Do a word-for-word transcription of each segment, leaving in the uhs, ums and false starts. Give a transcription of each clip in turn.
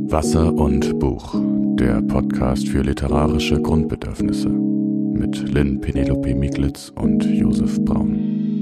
Wasser und Buch, der Podcast für literarische Grundbedürfnisse mit Lynn Penelope Miglitz und Josef Braun.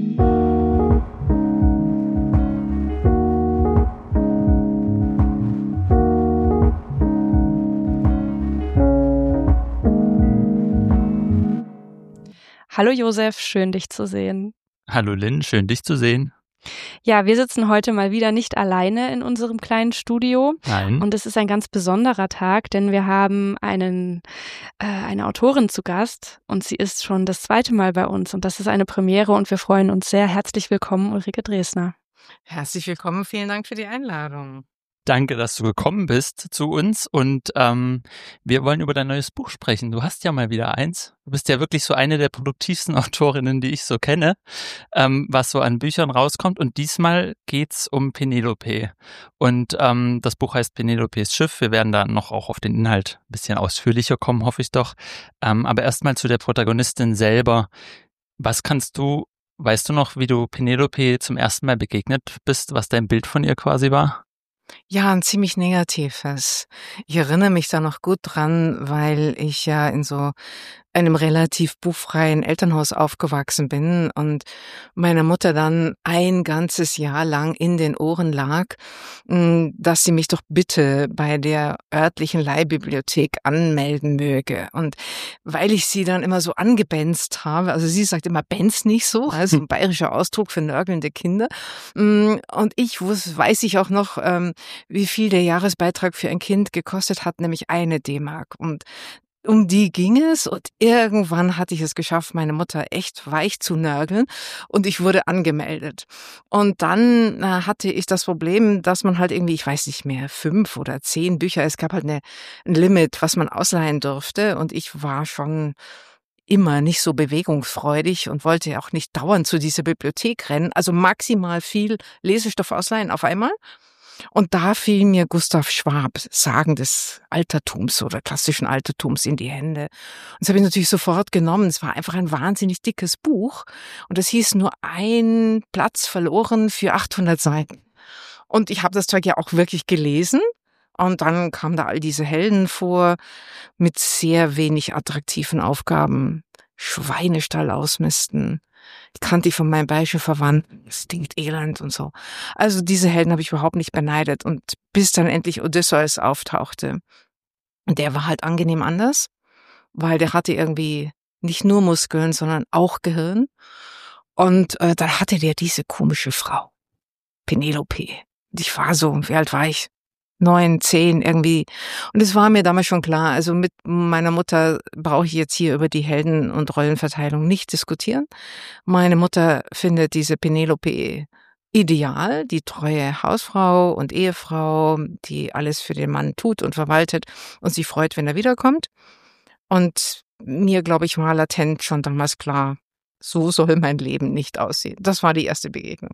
Hallo Josef, schön dich zu sehen. Hallo Lynn, schön dich zu sehen. Ja, wir sitzen heute mal wieder nicht alleine in unserem kleinen Studio. Nein. Und es ist ein ganz besonderer Tag, denn wir haben einen, äh, eine Autorin zu Gast und sie ist schon das zweite Mal bei uns und das ist eine Premiere und wir freuen uns sehr. Herzlich willkommen, Ulrike Dresner. Herzlich willkommen, vielen Dank für die Einladung. Danke, dass du gekommen bist zu uns und ähm, wir wollen über dein neues Buch sprechen. Du hast ja mal wieder eins. Du bist ja wirklich so eine der produktivsten Autorinnen, die ich so kenne, ähm, was so an Büchern rauskommt. Und diesmal geht's um Penelope. Und ähm, das Buch heißt Penelopes Schiff. Wir werden da noch auch auf den Inhalt ein bisschen ausführlicher kommen, hoffe ich doch. Ähm, aber erstmal zu der Protagonistin selber. Was kannst du, weißt du noch, wie du Penelope zum ersten Mal begegnet bist, was dein Bild von ihr quasi war? Ja, ein ziemlich negatives. Ich erinnere mich da noch gut dran, weil ich ja in so einem relativ buchfreien Elternhaus aufgewachsen bin und meiner Mutter dann ein ganzes Jahr lang in den Ohren lag, dass sie mich doch bitte bei der örtlichen Leihbibliothek anmelden möge. Und weil ich sie dann immer so angebenzt habe, also sie sagt immer, benz nicht so, also ein bayerischer Ausdruck für nörgelnde Kinder. Und ich wusste, weiß ich auch noch, wie viel der Jahresbeitrag für ein Kind gekostet hat, nämlich eine D-Mark. Und um die ging es und irgendwann hatte ich es geschafft, meine Mutter echt weich zu nörgeln und ich wurde angemeldet. Und dann äh, hatte ich das Problem, dass man halt irgendwie, ich weiß nicht mehr, fünf oder zehn Bücher, es gab halt eine, ein Limit, was man ausleihen durfte und ich war schon immer nicht so bewegungsfreudig und wollte auch nicht dauernd zu dieser Bibliothek rennen, also maximal viel Lesestoff ausleihen auf einmal. Und da fiel mir Gustav Schwab, Sagen des Altertums oder klassischen Altertums, in die Hände. Und das habe ich natürlich sofort genommen. Es war einfach ein wahnsinnig dickes Buch. Und es hieß nur ein Platz verloren für achthundert Seiten. Und ich habe das Zeug ja auch wirklich gelesen. Und dann kamen da all diese Helden vor mit sehr wenig attraktiven Aufgaben. Schweinestall ausmisten. Ich kannte die von meinen bayerischen Verwandten. Das stinkt elend und so. Also diese Helden habe ich überhaupt nicht beneidet. Und bis dann endlich Odysseus auftauchte. Und der war halt angenehm anders, weil der hatte irgendwie nicht nur Muskeln, sondern auch Gehirn. Und äh, dann hatte der diese komische Frau, Penelope. Und ich war so, wie alt war ich? Neun, zehn irgendwie. Und es war mir damals schon klar, also mit meiner Mutter brauche ich jetzt hier über die Helden- und Rollenverteilung nicht diskutieren. Meine Mutter findet diese Penelope ideal, die treue Hausfrau und Ehefrau, die alles für den Mann tut und verwaltet und sich freut, wenn er wiederkommt. Und mir, glaube ich, war latent schon damals klar, so soll mein Leben nicht aussehen. Das war die erste Begegnung.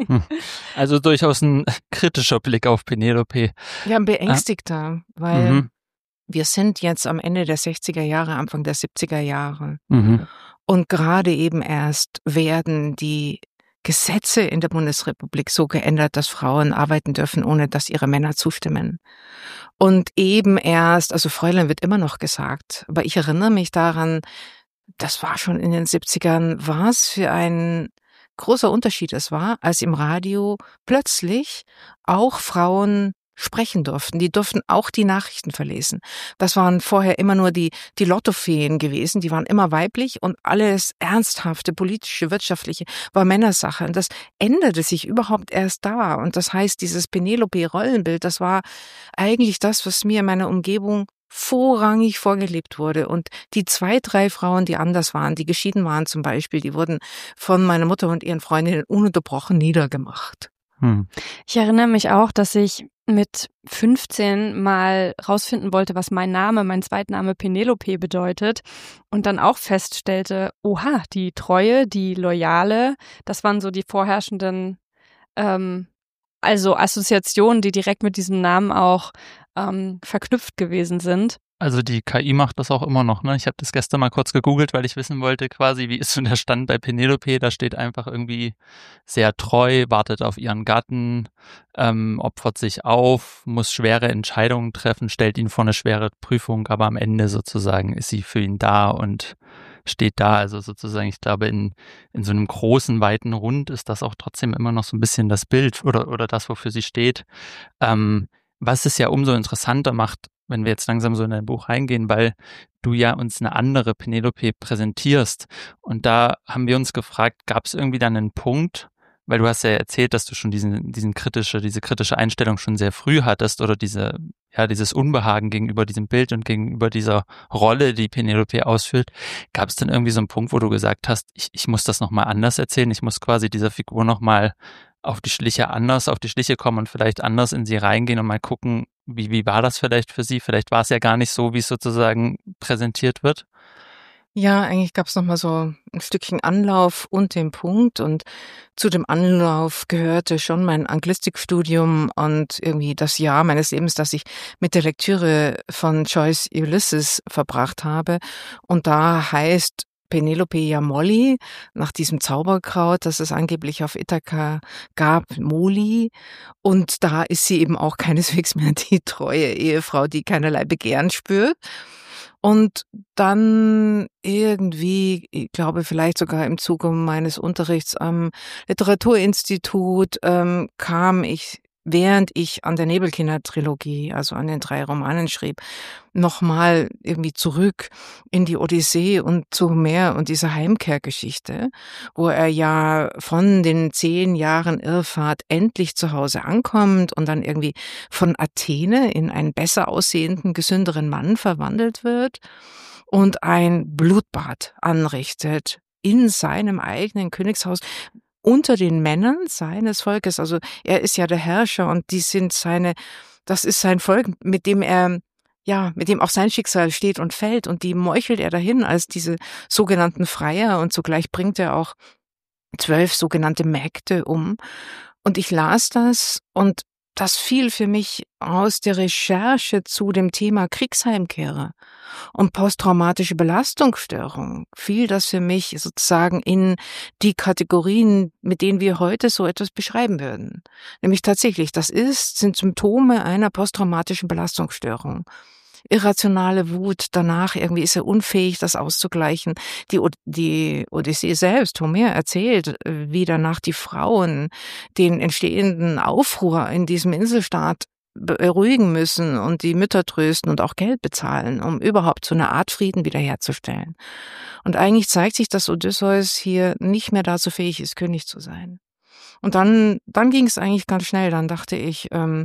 Also durchaus ein kritischer Blick auf Penelope. Ja, ein beängstigter, ah. weil mhm. wir sind jetzt am Ende der sechziger Jahre, Anfang der siebziger Jahre. Mhm. Und gerade eben erst werden die Gesetze in der Bundesrepublik so geändert, dass Frauen arbeiten dürfen, ohne dass ihre Männer zustimmen. Und eben erst, also Fräulein wird immer noch gesagt, aber ich erinnere mich daran, das war schon in den siebzigern, was für ein großer Unterschied es war, als im Radio plötzlich auch Frauen sprechen durften. Die durften auch die Nachrichten verlesen. Das waren vorher immer nur die, die Lottofeen gewesen, die waren immer weiblich und alles ernsthafte, politische, wirtschaftliche war Männersache. Und das änderte sich überhaupt erst da. Und das heißt, dieses Penelope-Rollenbild, das war eigentlich das, was mir in meiner Umgebung vorrangig vorgelebt wurde. Und die zwei, drei Frauen, die anders waren, die geschieden waren zum Beispiel, die wurden von meiner Mutter und ihren Freundinnen ununterbrochen niedergemacht. Hm. Ich erinnere mich auch, dass ich mit fünfzehn mal rausfinden wollte, was mein Name, mein Zweitname Penelope bedeutet und dann auch feststellte, oha, die Treue, die Loyale, das waren so die vorherrschenden, ähm, also Assoziationen, die direkt mit diesem Namen auch ähm, verknüpft gewesen sind. Also die K I macht das auch immer noch, ne? Ich habe das gestern mal kurz gegoogelt, weil ich wissen wollte quasi, wie ist so der Stand bei Penelope. Da steht einfach irgendwie sehr treu, wartet auf ihren Gatten, ähm, opfert sich auf, muss schwere Entscheidungen treffen, stellt ihn vor eine schwere Prüfung, aber am Ende sozusagen ist sie für ihn da und steht da. Also sozusagen, ich glaube, in, in so einem großen, weiten Rund ist das auch trotzdem immer noch so ein bisschen das Bild oder, oder das, wofür sie steht. Ähm, was es ja umso interessanter macht, wenn wir jetzt langsam so in dein Buch reingehen, weil du ja uns eine andere Penelope präsentierst. Und da haben wir uns gefragt, gab es irgendwie dann einen Punkt, weil du hast ja erzählt, dass du schon diesen, diesen kritische, diese kritische Einstellung schon sehr früh hattest oder diese, ja, dieses Unbehagen gegenüber diesem Bild und gegenüber dieser Rolle, die Penelope ausfüllt. Gab es dann irgendwie so einen Punkt, wo du gesagt hast, ich, ich muss das nochmal anders erzählen, ich muss quasi dieser Figur nochmal auf die Schliche anders, auf die Schliche kommen und vielleicht anders in sie reingehen und mal gucken, wie, wie war das vielleicht für sie? Vielleicht war es ja gar nicht so, wie es sozusagen präsentiert wird. Ja, eigentlich gab es nochmal so ein Stückchen Anlauf und den Punkt. Und zu dem Anlauf gehörte schon mein Anglistikstudium und irgendwie das Jahr meines Lebens, das ich mit der Lektüre von Joyce Ulysses verbracht habe. Und da heißt Penelope ja Molly, nach diesem Zauberkraut, das es angeblich auf Ithaka gab, Moli. Und da ist sie eben auch keineswegs mehr die treue Ehefrau, die keinerlei Begehren spürt. Und dann irgendwie, ich glaube vielleicht sogar im Zuge meines Unterrichts am Literaturinstitut, ähm, kam ich, während ich an der Nebelkinder-Trilogie, also an den drei Romanen schrieb, nochmal irgendwie zurück in die Odyssee und zu Homer und dieser Heimkehrgeschichte, wo er ja von den zehn Jahren Irrfahrt endlich zu Hause ankommt und dann irgendwie von Athene in einen besser aussehenden, gesünderen Mann verwandelt wird und ein Blutbad anrichtet in seinem eigenen Königshaus, unter den Männern seines Volkes. Also er ist ja der Herrscher und die sind seine, das ist sein Volk, mit dem er, ja, mit dem auch sein Schicksal steht und fällt, und die meuchelt er dahin als diese sogenannten Freier, und zugleich bringt er auch zwölf sogenannte Mägde um. Und ich las das, und das fiel für mich aus der Recherche zu dem Thema Kriegsheimkehrer und posttraumatische Belastungsstörung, fiel das für mich sozusagen in die Kategorien, mit denen wir heute so etwas beschreiben würden. Nämlich tatsächlich, das ist, sind Symptome einer posttraumatischen Belastungsstörung. Irrationale Wut, danach irgendwie ist er unfähig, das auszugleichen. Die, die Odyssee selbst, Homer erzählt, wie danach die Frauen den entstehenden Aufruhr in diesem Inselstaat beruhigen müssen und die Mütter trösten und auch Geld bezahlen, um überhaupt so eine Art Frieden wiederherzustellen. Und eigentlich zeigt sich, dass Odysseus hier nicht mehr dazu fähig ist, König zu sein. Und dann, dann ging es eigentlich ganz schnell. Dann dachte ich, ähm,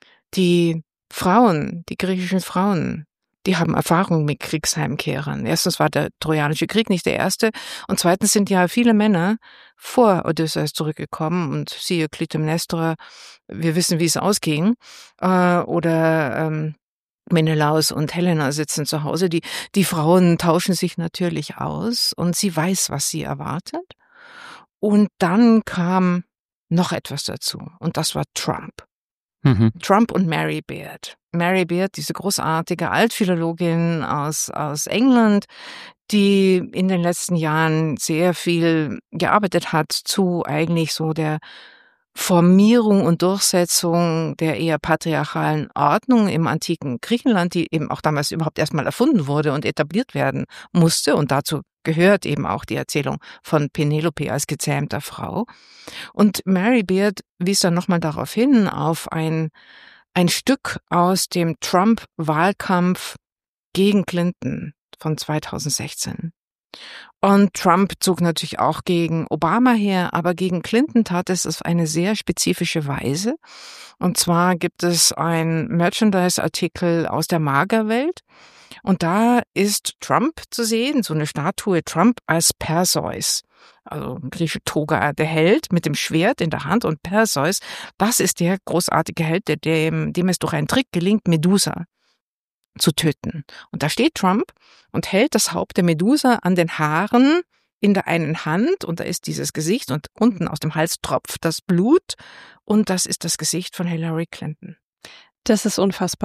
die Frauen, die griechischen Frauen, die haben Erfahrung mit Kriegsheimkehrern. Erstens war der Trojanische Krieg nicht der erste, und zweitens sind ja viele Männer vor Odysseus zurückgekommen, und siehe Clytemnestra, wir wissen, wie es ausging, äh, oder ähm, Menelaus und Helena sitzen zu Hause. Die, die Frauen tauschen sich natürlich aus, und sie weiß, was sie erwartet. Und dann kam noch etwas dazu, und das war Trump. Mhm. Trump und Mary Beard. Mary Beard, diese großartige Altphilologin aus, aus England, die in den letzten Jahren sehr viel gearbeitet hat zu eigentlich so der Formierung und Durchsetzung der eher patriarchalen Ordnung im antiken Griechenland, die eben auch damals überhaupt erstmal erfunden wurde und etabliert werden musste. Und dazu gehört eben auch die Erzählung von Penelope als gezähmter Frau. Und Mary Beard wies dann nochmal darauf hin, auf ein, ein Stück aus dem Trump-Wahlkampf gegen Clinton von zweitausendsechzehn. Und Trump zog natürlich auch gegen Obama her, aber gegen Clinton tat es auf eine sehr spezifische Weise. Und zwar gibt es ein Merchandise-Artikel aus der Magerwelt, und da ist Trump zu sehen, so eine Statue Trump als Perseus. Also griechische Toga, der Held mit dem Schwert in der Hand, und Perseus, das ist der großartige Held, der, dem, dem es durch einen Trick gelingt, Medusa zu töten. Und da steht Trump und hält das Haupt der Medusa an den Haaren in der einen Hand, und da ist dieses Gesicht, und unten aus dem Hals tropft das Blut, und das ist das Gesicht von Hillary Clinton. Das ist unfassbar.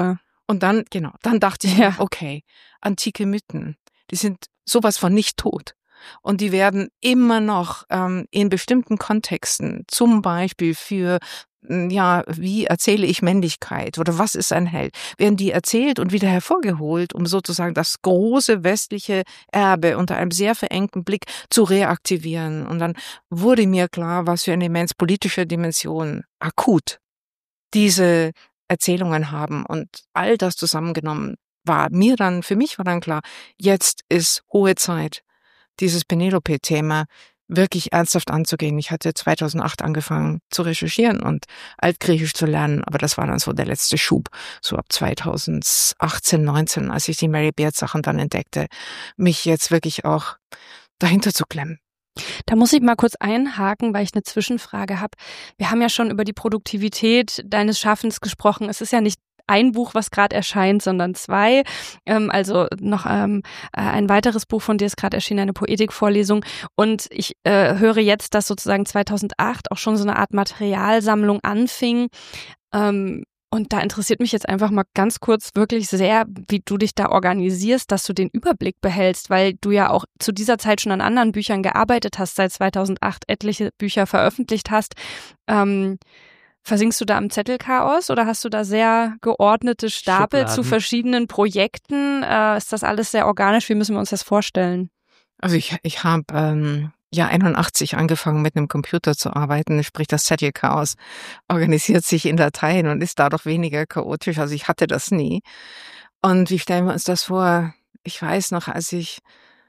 Und dann, genau, dann dachte ich, ja, okay, antike Mythen, die sind sowas von nicht tot. Und die werden immer noch ähm, in bestimmten Kontexten, zum Beispiel für, ja, wie erzähle ich Männlichkeit oder was ist ein Held, werden die erzählt und wieder hervorgeholt, um sozusagen das große westliche Erbe unter einem sehr verengten Blick zu reaktivieren. Und dann wurde mir klar, was für eine immens politische Dimension akut diese Erzählungen haben. Und all das zusammengenommen war mir dann, für mich war dann klar, jetzt ist hohe Zeit, dieses Penelope-Thema wirklich ernsthaft anzugehen. Ich hatte zweitausendacht angefangen zu recherchieren und Altgriechisch zu lernen, aber das war dann so der letzte Schub, so ab zweitausendachtzehn, neunzehn, als ich die Mary Beard Sachen dann entdeckte, mich jetzt wirklich auch dahinter zu klemmen. Da muss ich mal kurz einhaken, weil ich eine Zwischenfrage habe. Wir haben ja schon über die Produktivität deines Schaffens gesprochen. Es ist ja nicht ein Buch, was gerade erscheint, sondern zwei. Ähm, also noch ähm, ein weiteres Buch von dir ist gerade erschienen, eine Poetikvorlesung. Und ich äh, höre jetzt, dass sozusagen zweitausendacht auch schon so eine Art Materialsammlung anfing. Ähm, und da interessiert mich jetzt einfach mal ganz kurz wirklich sehr, wie du dich da organisierst, dass du den Überblick behältst, weil du ja auch zu dieser Zeit schon an anderen Büchern gearbeitet hast, seit zweitausendacht etliche Bücher veröffentlicht hast. Ähm, Versinkst du da am Zettelchaos oder hast du da sehr geordnete Stapel Schubladen zu verschiedenen Projekten? Äh, ist das alles sehr organisch? Wie müssen wir uns das vorstellen? Also ich, ich habe ähm, ja einundachtzig angefangen mit einem Computer zu arbeiten, sprich das Zettelchaos organisiert sich in Dateien und ist dadurch weniger chaotisch. Also ich hatte das nie. Und wie stellen wir uns das vor? Ich weiß noch, als ich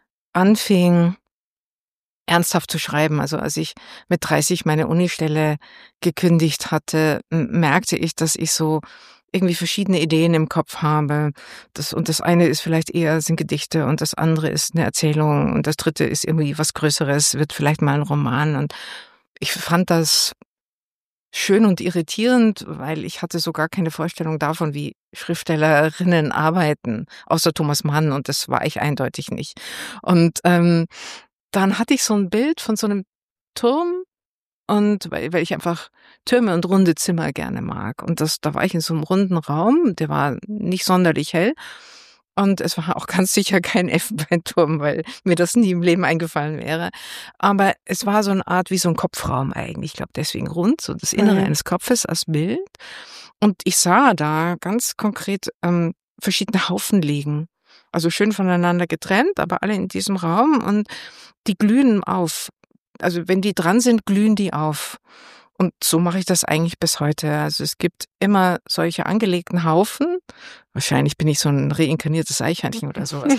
anfing, ernsthaft zu schreiben. Also als ich mit dreißig meine Unistelle gekündigt hatte, merkte ich, dass ich so irgendwie verschiedene Ideen im Kopf habe. Das, und das eine ist vielleicht eher sind Gedichte und das andere ist eine Erzählung und das dritte ist irgendwie was Größeres, wird vielleicht mal ein Roman. Und ich fand das schön und irritierend, weil ich hatte so gar keine Vorstellung davon, wie Schriftstellerinnen arbeiten, außer Thomas Mann, und das war ich eindeutig nicht. Und ähm, dann hatte ich so ein Bild von so einem Turm, und weil, weil ich einfach Türme und runde Zimmer gerne mag. Und das, da war ich in so einem runden Raum, der war nicht sonderlich hell. Und es war auch ganz sicher kein Elfenbeinturm, weil mir das nie im Leben eingefallen wäre. Aber es war so eine Art wie so ein Kopfraum eigentlich. Ich glaube, deswegen rund, so das Innere mhm. eines Kopfes als Bild. Und ich sah da ganz konkret ähm, verschiedene Haufen liegen. Also schön voneinander getrennt, aber alle in diesem Raum, und die glühen auf. Also wenn die dran sind, glühen die auf. Und so mache ich das eigentlich bis heute. Also es gibt immer solche angelegten Haufen. Wahrscheinlich bin ich so ein reinkarniertes Eichhörnchen oder sowas.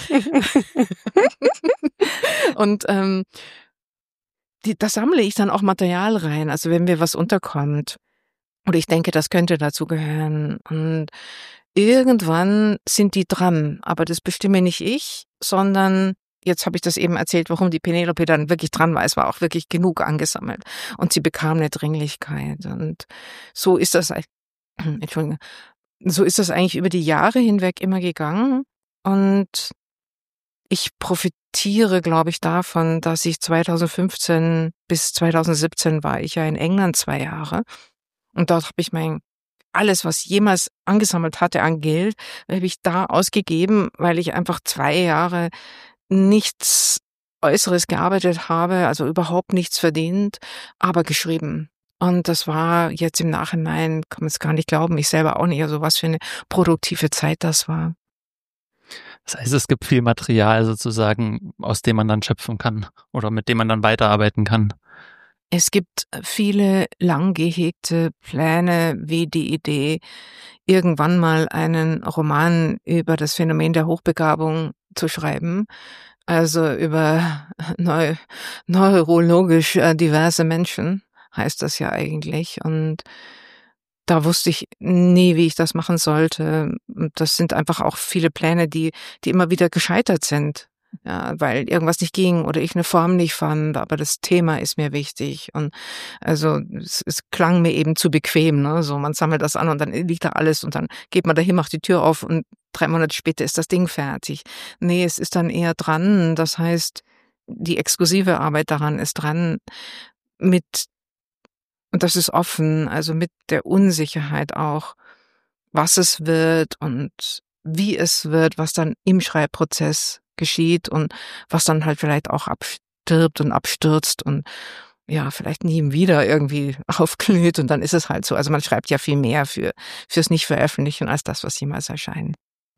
Und ähm, die, da sammle ich dann auch Material rein. Also wenn mir was unterkommt. Oder ich denke, das könnte dazu gehören. Und irgendwann sind die dran. Aber das bestimme nicht ich, sondern jetzt habe ich das eben erzählt, warum die Penelope dann wirklich dran war. Es war auch wirklich genug angesammelt. Und sie bekam eine Dringlichkeit. Und so ist das, Entschuldigung, so ist das eigentlich über die Jahre hinweg immer gegangen. Und ich profitiere, glaube ich, davon, dass ich zweitausendfünfzehn bis zweitausendsiebzehn war ich ja in England zwei Jahre. Und dort habe ich mein alles, was jemals angesammelt hatte an Geld, habe ich da ausgegeben, weil ich einfach zwei Jahre nichts Äußeres gearbeitet habe, also überhaupt nichts verdient, aber geschrieben. Und das war jetzt im Nachhinein, kann man es gar nicht glauben, ich selber auch nicht, also was für eine produktive Zeit das war. Das heißt, es gibt viel Material sozusagen, aus dem man dann schöpfen kann oder mit dem man dann weiterarbeiten kann. Es gibt viele lang gehegte Pläne wie die Idee, irgendwann mal einen Roman über das Phänomen der Hochbegabung zu schreiben, also über neu, neurologisch äh, diverse Menschen, heißt das ja eigentlich. Und da wusste ich nie, wie ich das machen sollte. Das sind einfach auch viele Pläne, die, die immer wieder gescheitert sind. Ja, weil irgendwas nicht ging oder ich eine Form nicht fand, aber das Thema ist mir wichtig. Und also es, es klang mir eben zu bequem, ne? So, man sammelt das an und dann liegt da alles und dann geht man dahin, macht die Tür auf und drei Monate später ist das Ding fertig. Nee, es ist dann eher dran. Das heißt, die exklusive Arbeit daran ist dran mit, und das ist offen, also mit der Unsicherheit auch, was es wird und wie es wird, was dann im Schreibprozess geschieht und was dann halt vielleicht auch abstirbt und abstürzt und ja, vielleicht nie wieder irgendwie aufglüht und dann ist es halt so. Also man schreibt ja viel mehr für fürs Nicht-Veröffentlichen als das, was jemals erscheint.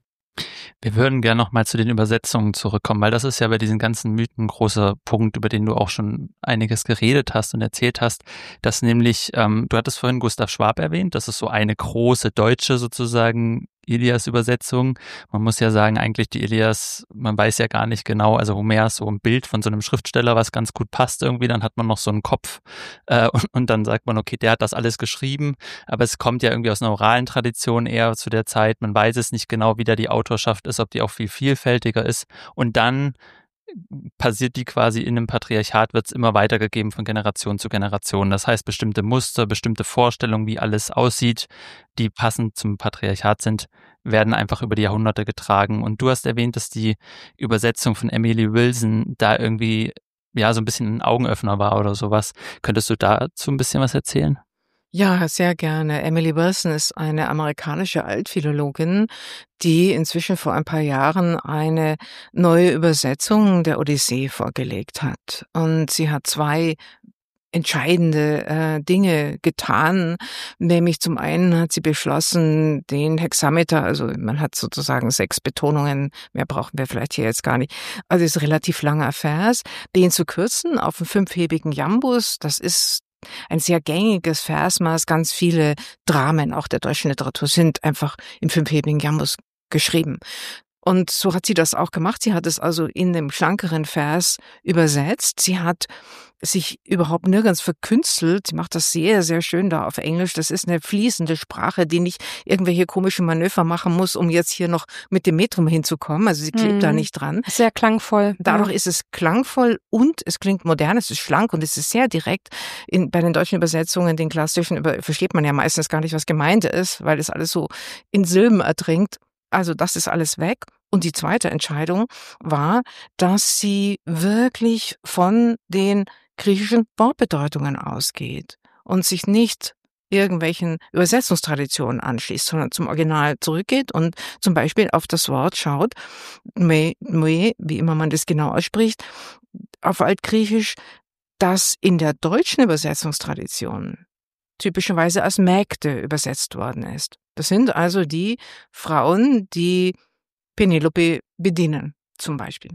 Wir würden gerne noch mal zu den Übersetzungen zurückkommen, weil das ist ja bei diesen ganzen Mythen ein großer Punkt, über den du auch schon einiges geredet hast und erzählt hast, dass nämlich, ähm, du hattest vorhin Gustav Schwab erwähnt, das ist so eine große deutsche sozusagen Ilias-Übersetzung. Man muss ja sagen, eigentlich die Ilias, man weiß ja gar nicht genau, also Homer ist so ein Bild von so einem Schriftsteller, was ganz gut passt irgendwie, dann hat man noch so einen Kopf äh, und, und dann sagt man, okay, der hat das alles geschrieben, aber es kommt ja irgendwie aus einer oralen Tradition eher zu der Zeit, man weiß es nicht genau, wie da die Autorschaft ist, ob die auch viel vielfältiger ist und dann passiert die quasi in einem Patriarchat, wird es immer weitergegeben von Generation zu Generation. Das heißt, bestimmte Muster, bestimmte Vorstellungen, wie alles aussieht, die passend zum Patriarchat sind, werden einfach über die Jahrhunderte getragen. Und du hast erwähnt, dass die Übersetzung von Emily Wilson da irgendwie ja so ein bisschen ein Augenöffner war oder sowas. Könntest du dazu ein bisschen was erzählen? Ja, sehr gerne. Emily Wilson ist eine amerikanische Altphilologin, die inzwischen vor ein paar Jahren eine neue Übersetzung der Odyssee vorgelegt hat. Und sie hat zwei entscheidende äh, Dinge getan, nämlich zum einen hat sie beschlossen, den Hexameter, also man hat sozusagen sechs Betonungen, mehr brauchen wir vielleicht hier jetzt gar nicht, also ist ein relativ langer Vers, den zu kürzen auf einen fünfhebigen Jambus, das ist ein sehr gängiges Versmaß, ganz viele Dramen auch der deutschen Literatur sind einfach im fünfhebigen Jambus geschrieben. Und so hat sie das auch gemacht. Sie hat es also in dem schlankeren Vers übersetzt. Sie hat sich überhaupt nirgends verkünstelt. Sie macht das sehr, sehr schön da auf Englisch. Das ist eine fließende Sprache, die nicht irgendwelche komischen Manöver machen muss, um jetzt hier noch mit dem Metrum hinzukommen. Also sie klebt mhm. da nicht dran. Sehr klangvoll. Dadurch ja. ist es klangvoll und es klingt modern, es ist schlank und es ist sehr direkt. In, bei den deutschen Übersetzungen, den klassischen, über, versteht man ja meistens gar nicht, was gemeint ist, weil es alles so in Silben ertrinkt. Also das ist alles weg. Und die zweite Entscheidung war, dass sie wirklich von den griechischen Wortbedeutungen ausgeht und sich nicht irgendwelchen Übersetzungstraditionen anschließt, sondern zum Original zurückgeht und zum Beispiel auf das Wort schaut, me, me, wie immer man das genau ausspricht, auf Altgriechisch, das in der deutschen Übersetzungstradition typischerweise als Mägde übersetzt worden ist. Das sind also die Frauen, die Penelope bedienen, zum Beispiel.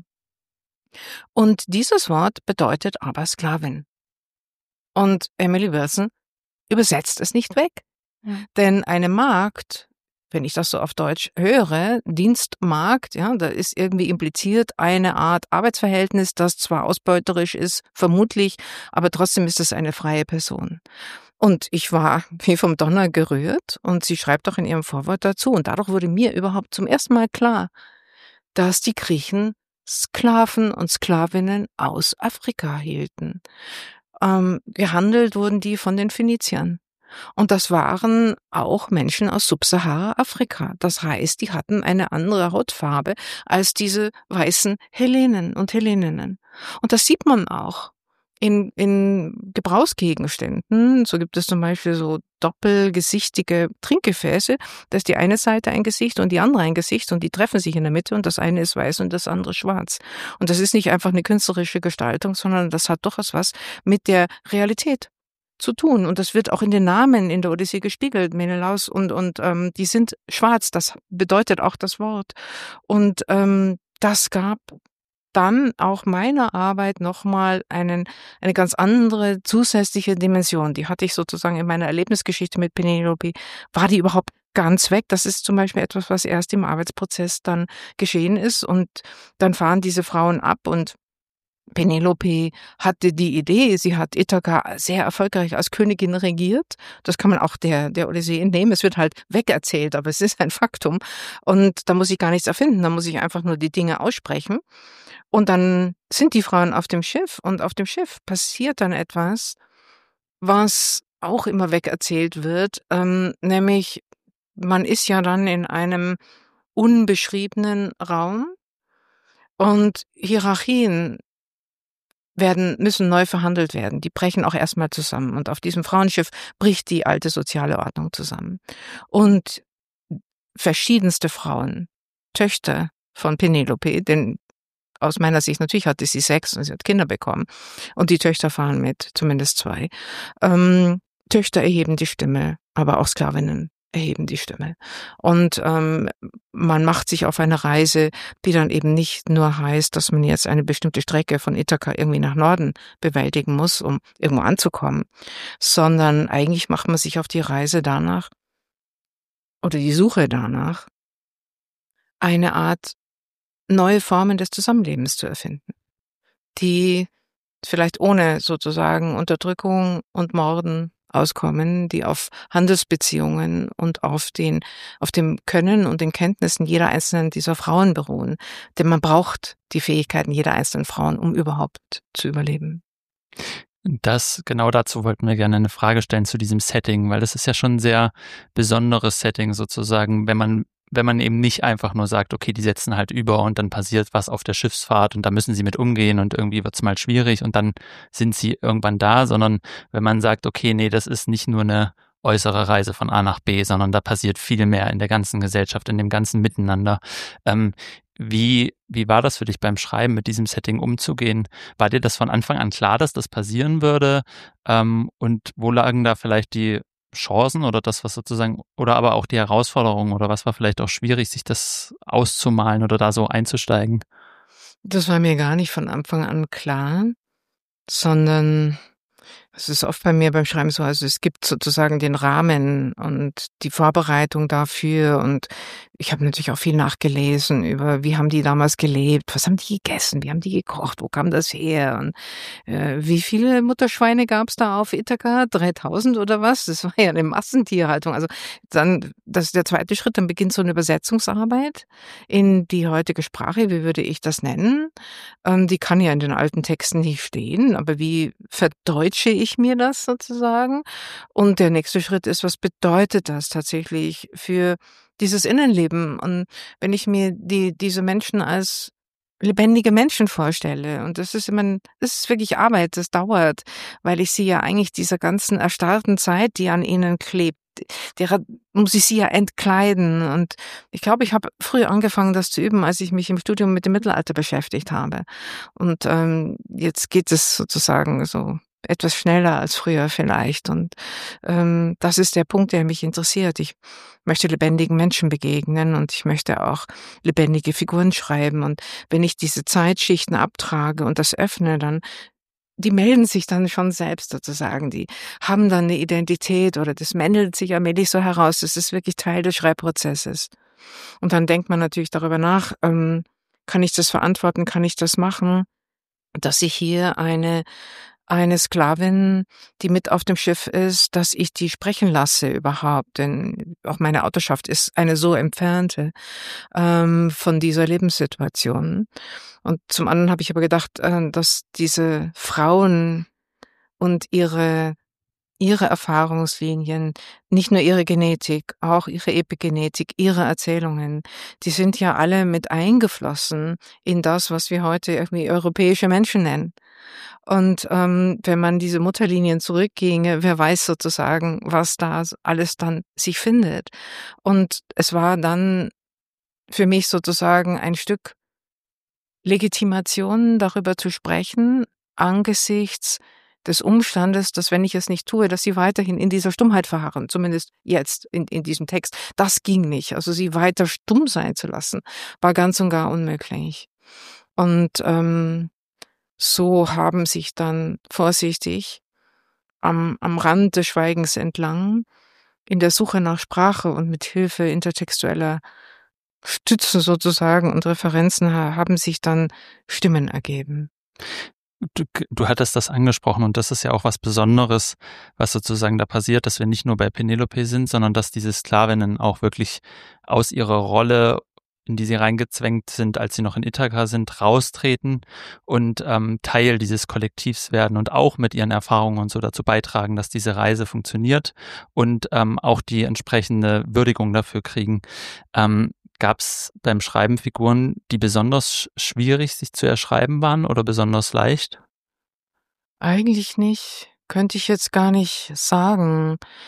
Und dieses Wort bedeutet aber Sklavin. Und Emily Wilson übersetzt es nicht weg. Ja. Denn eine Magd, wenn ich das so auf Deutsch höre, Dienstmagd, ja, da ist irgendwie impliziert eine Art Arbeitsverhältnis, das zwar ausbeuterisch ist, vermutlich, aber trotzdem ist es eine freie Person. Und ich war wie vom Donner gerührt und sie schreibt auch in ihrem Vorwort dazu und dadurch wurde mir überhaupt zum ersten Mal klar, dass die Griechen Sklaven und Sklavinnen aus Afrika hielten. Ähm, gehandelt wurden die von den Phöniziern. Und das waren auch Menschen aus Subsahara-Afrika. Das heißt, die hatten eine andere Hautfarbe als diese weißen Hellenen und Helleninnen. Und das sieht man auch in, in Gebrauchsgegenständen. So gibt es zum Beispiel so doppelgesichtige Trinkgefäße. Da ist die eine Seite ein Gesicht und die andere ein Gesicht und die treffen sich in der Mitte und das eine ist weiß und das andere schwarz. Und das ist nicht einfach eine künstlerische Gestaltung, sondern das hat durchaus was mit der Realität zu tun. Und das wird auch in den Namen in der Odyssee gespiegelt, Menelaus und, und ähm, die sind schwarz, das bedeutet auch das Wort. Und ähm, das gab dann auch meiner Arbeit nochmal einen, eine ganz andere zusätzliche Dimension. Die hatte ich sozusagen in meiner Erlebnisgeschichte mit Penelope, war die überhaupt ganz weg. Das ist zum Beispiel etwas, was erst im Arbeitsprozess dann geschehen ist und dann fahren diese Frauen ab und Penelope hatte die Idee, sie hat Ithaka sehr erfolgreich als Königin regiert. Das kann man auch der, der Odyssee entnehmen. Es wird halt wegerzählt, aber es ist ein Faktum. Und da muss ich gar nichts erfinden, da muss ich einfach nur die Dinge aussprechen. Und dann sind die Frauen auf dem Schiff und auf dem Schiff passiert dann etwas, was auch immer wegerzählt wird, ähm, nämlich man ist ja dann in einem unbeschriebenen Raum und Hierarchien werden, müssen neu verhandelt werden. Die brechen auch erstmal zusammen. Und auf diesem Frauenschiff bricht die alte soziale Ordnung zusammen. Und verschiedenste Frauen, Töchter von Penelope, denn aus meiner Sicht natürlich hatte sie sechs und sie hat Kinder bekommen und die Töchter fahren mit, zumindest zwei. Ähm, Töchter erheben die Stimme, aber auch Sklavinnen erheben die Stimme. Und ähm, man macht sich auf eine Reise, die dann eben nicht nur heißt, dass man jetzt eine bestimmte Strecke von Ithaka irgendwie nach Norden bewältigen muss, um irgendwo anzukommen, sondern eigentlich macht man sich auf die Reise danach oder die Suche danach, eine Art neue Formen des Zusammenlebens zu erfinden, die vielleicht ohne sozusagen Unterdrückung und Morden auskommen, die auf Handelsbeziehungen und auf den, auf dem Können und den Kenntnissen jeder einzelnen dieser Frauen beruhen. Denn man braucht die Fähigkeiten jeder einzelnen Frauen, um überhaupt zu überleben. Das, genau dazu wollten wir gerne eine Frage stellen zu diesem Setting, weil das ist ja schon ein sehr besonderes Setting sozusagen, wenn man wenn man eben nicht einfach nur sagt, okay, die setzen halt über und dann passiert was auf der Schiffsfahrt und da müssen sie mit umgehen und irgendwie wird's mal schwierig und dann sind sie irgendwann da, sondern wenn man sagt, okay, nee, das ist nicht nur eine äußere Reise von A nach B, sondern da passiert viel mehr in der ganzen Gesellschaft, in dem ganzen Miteinander. Ähm, wie, wie war das für dich beim Schreiben, mit diesem Setting umzugehen? War dir das von Anfang an klar, dass das passieren würde? Ähm, und wo lagen da vielleicht die Chancen oder das, was sozusagen, oder aber auch die Herausforderungen oder was war vielleicht auch schwierig, sich das auszumalen oder da so einzusteigen? Das war mir gar nicht von Anfang an klar, sondern es ist oft bei mir beim Schreiben so, also es gibt sozusagen den Rahmen und die Vorbereitung dafür und ich habe natürlich auch viel nachgelesen über, wie haben die damals gelebt, was haben die gegessen, wie haben die gekocht, wo kam das her und äh, wie viele Mutterschweine gab es da auf Ithaka, dreitausend oder was? Das war ja eine Massentierhaltung. Also dann, das ist der zweite Schritt, dann beginnt so eine Übersetzungsarbeit in die heutige Sprache, wie würde ich das nennen? Ähm, die kann ja in den alten Texten nicht stehen, aber wie verdeutsche ich mir das sozusagen? Und der nächste Schritt ist, was bedeutet das tatsächlich für dieses Innenleben? Und wenn ich mir die diese Menschen als lebendige Menschen vorstelle, und das ist immer, das ist wirklich Arbeit, das dauert, weil ich sie ja eigentlich dieser ganzen erstarrten Zeit, die an ihnen klebt, derer muss ich sie ja entkleiden. Und ich glaube, ich habe früh angefangen, das zu üben, als ich mich im Studium mit dem Mittelalter beschäftigt habe. Und ähm, jetzt geht es sozusagen so etwas schneller als früher vielleicht. Und ähm, das ist der Punkt, der mich interessiert. Ich möchte lebendigen Menschen begegnen und ich möchte auch lebendige Figuren schreiben. Und wenn ich diese Zeitschichten abtrage und das öffne, dann die melden sich dann schon selbst sozusagen. Die haben dann eine Identität oder das mändelt sich allmählich so heraus. Das ist wirklich Teil des Schreibprozesses. Und dann denkt man natürlich darüber nach, ähm, kann ich das verantworten, kann ich das machen, dass ich hier eine eine Sklavin, die mit auf dem Schiff ist, dass ich die sprechen lasse überhaupt, denn auch meine Autorschaft ist eine so entfernte ähm, von dieser Lebenssituation. Und zum anderen habe ich aber gedacht, äh, dass diese Frauen und ihre ihre Erfahrungslinien, nicht nur ihre Genetik, auch ihre Epigenetik, ihre Erzählungen, die sind ja alle mit eingeflossen in das, was wir heute irgendwie europäische Menschen nennen. Und ähm, wenn man diese Mutterlinien zurückginge, wer weiß sozusagen, was da alles dann sich findet. Und es war dann für mich sozusagen ein Stück Legitimation, darüber zu sprechen, angesichts des Umstandes, dass wenn ich es nicht tue, dass sie weiterhin in dieser Stummheit verharren, zumindest jetzt in, in diesem Text. Das ging nicht. Also sie weiter stumm sein zu lassen, war ganz und gar unmöglich. Und ähm, so haben sich dann vorsichtig am, am Rand des Schweigens entlang, in der Suche nach Sprache und mit Hilfe intertextueller Stützen sozusagen und Referenzen haben sich dann Stimmen ergeben. Du, du hattest das angesprochen und das ist ja auch was Besonderes, was sozusagen da passiert, dass wir nicht nur bei Penelope sind, sondern dass diese Sklavinnen auch wirklich aus ihrer Rolle, in die sie reingezwängt sind, als sie noch in Ithaka sind, raustreten und ähm, Teil dieses Kollektivs werden und auch mit ihren Erfahrungen und so dazu beitragen, dass diese Reise funktioniert und ähm, auch die entsprechende Würdigung dafür kriegen. Ähm, Gab es beim Schreiben Figuren, die besonders schwierig sich zu erschreiben waren oder besonders leicht? Eigentlich nicht. Könnte ich jetzt gar nicht sagen.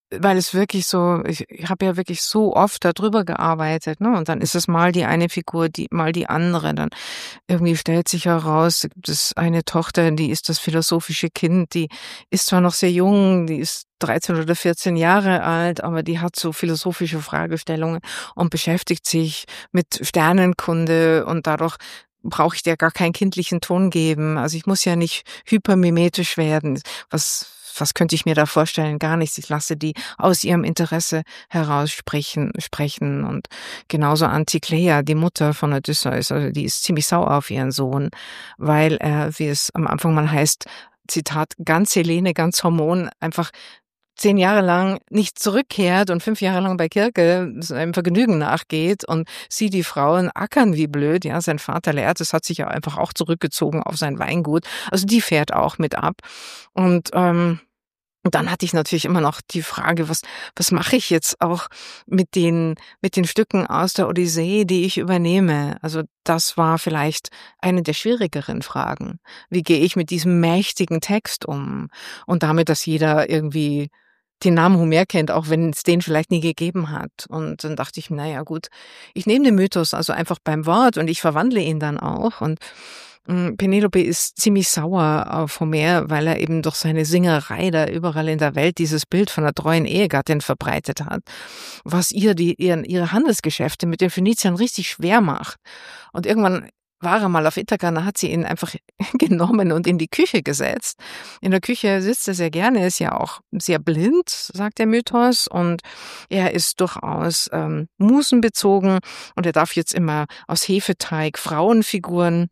weil es wirklich so, ich, ich habe ja wirklich so oft darüber gearbeitet, ne? Und dann ist es mal die eine Figur, die mal die andere. Dann irgendwie stellt sich heraus, da gibt es eine Tochter, die ist das philosophische Kind, die ist zwar noch sehr jung, die ist dreizehn oder vierzehn Jahre alt, aber die hat so philosophische Fragestellungen und beschäftigt sich mit Sternenkunde und dadurch brauche ich dir gar keinen kindlichen Ton geben. Also ich muss ja nicht hypermimetisch werden. Was Was könnte ich mir da vorstellen? Gar nichts. Ich lasse die aus ihrem Interesse heraus sprechen. sprechen. Und genauso Antikleia, die Mutter von Odysseus, also die ist ziemlich sauer auf ihren Sohn, weil er, wie es am Anfang mal heißt, Zitat, ganz Helene, ganz Hormon, einfach zehn Jahre lang nicht zurückkehrt und fünf Jahre lang bei Kirke seinem Vergnügen nachgeht und sie, die Frauen, ackern wie blöd. Ja, sein Vater lehrt, es hat sich ja einfach auch zurückgezogen auf sein Weingut. Also die fährt auch mit ab. Und ähm, dann hatte ich natürlich immer noch die Frage, was was mache ich jetzt auch mit den mit den Stücken aus der Odyssee, die ich übernehme? Also das war vielleicht eine der schwierigeren Fragen. Wie gehe ich mit diesem mächtigen Text um? Und damit, dass jeder irgendwie den Namen Homer kennt, auch wenn es den vielleicht nie gegeben hat. Und dann dachte ich, naja gut, ich nehme den Mythos also einfach beim Wort und ich verwandle ihn dann auch. Und mh, Penelope ist ziemlich sauer auf Homer, weil er eben durch seine Singerei da überall in der Welt dieses Bild von einer treuen Ehegattin verbreitet hat, was ihr die ihren, ihre Handelsgeschäfte mit den Phöniziern richtig schwer macht. Und irgendwann war er mal auf Ithaka, da hat sie ihn einfach genommen und in die Küche gesetzt. In der Küche sitzt er sehr gerne, ist ja auch sehr blind, sagt der Mythos, und er ist durchaus ähm, musenbezogen und er darf jetzt immer aus Hefeteig Frauenfiguren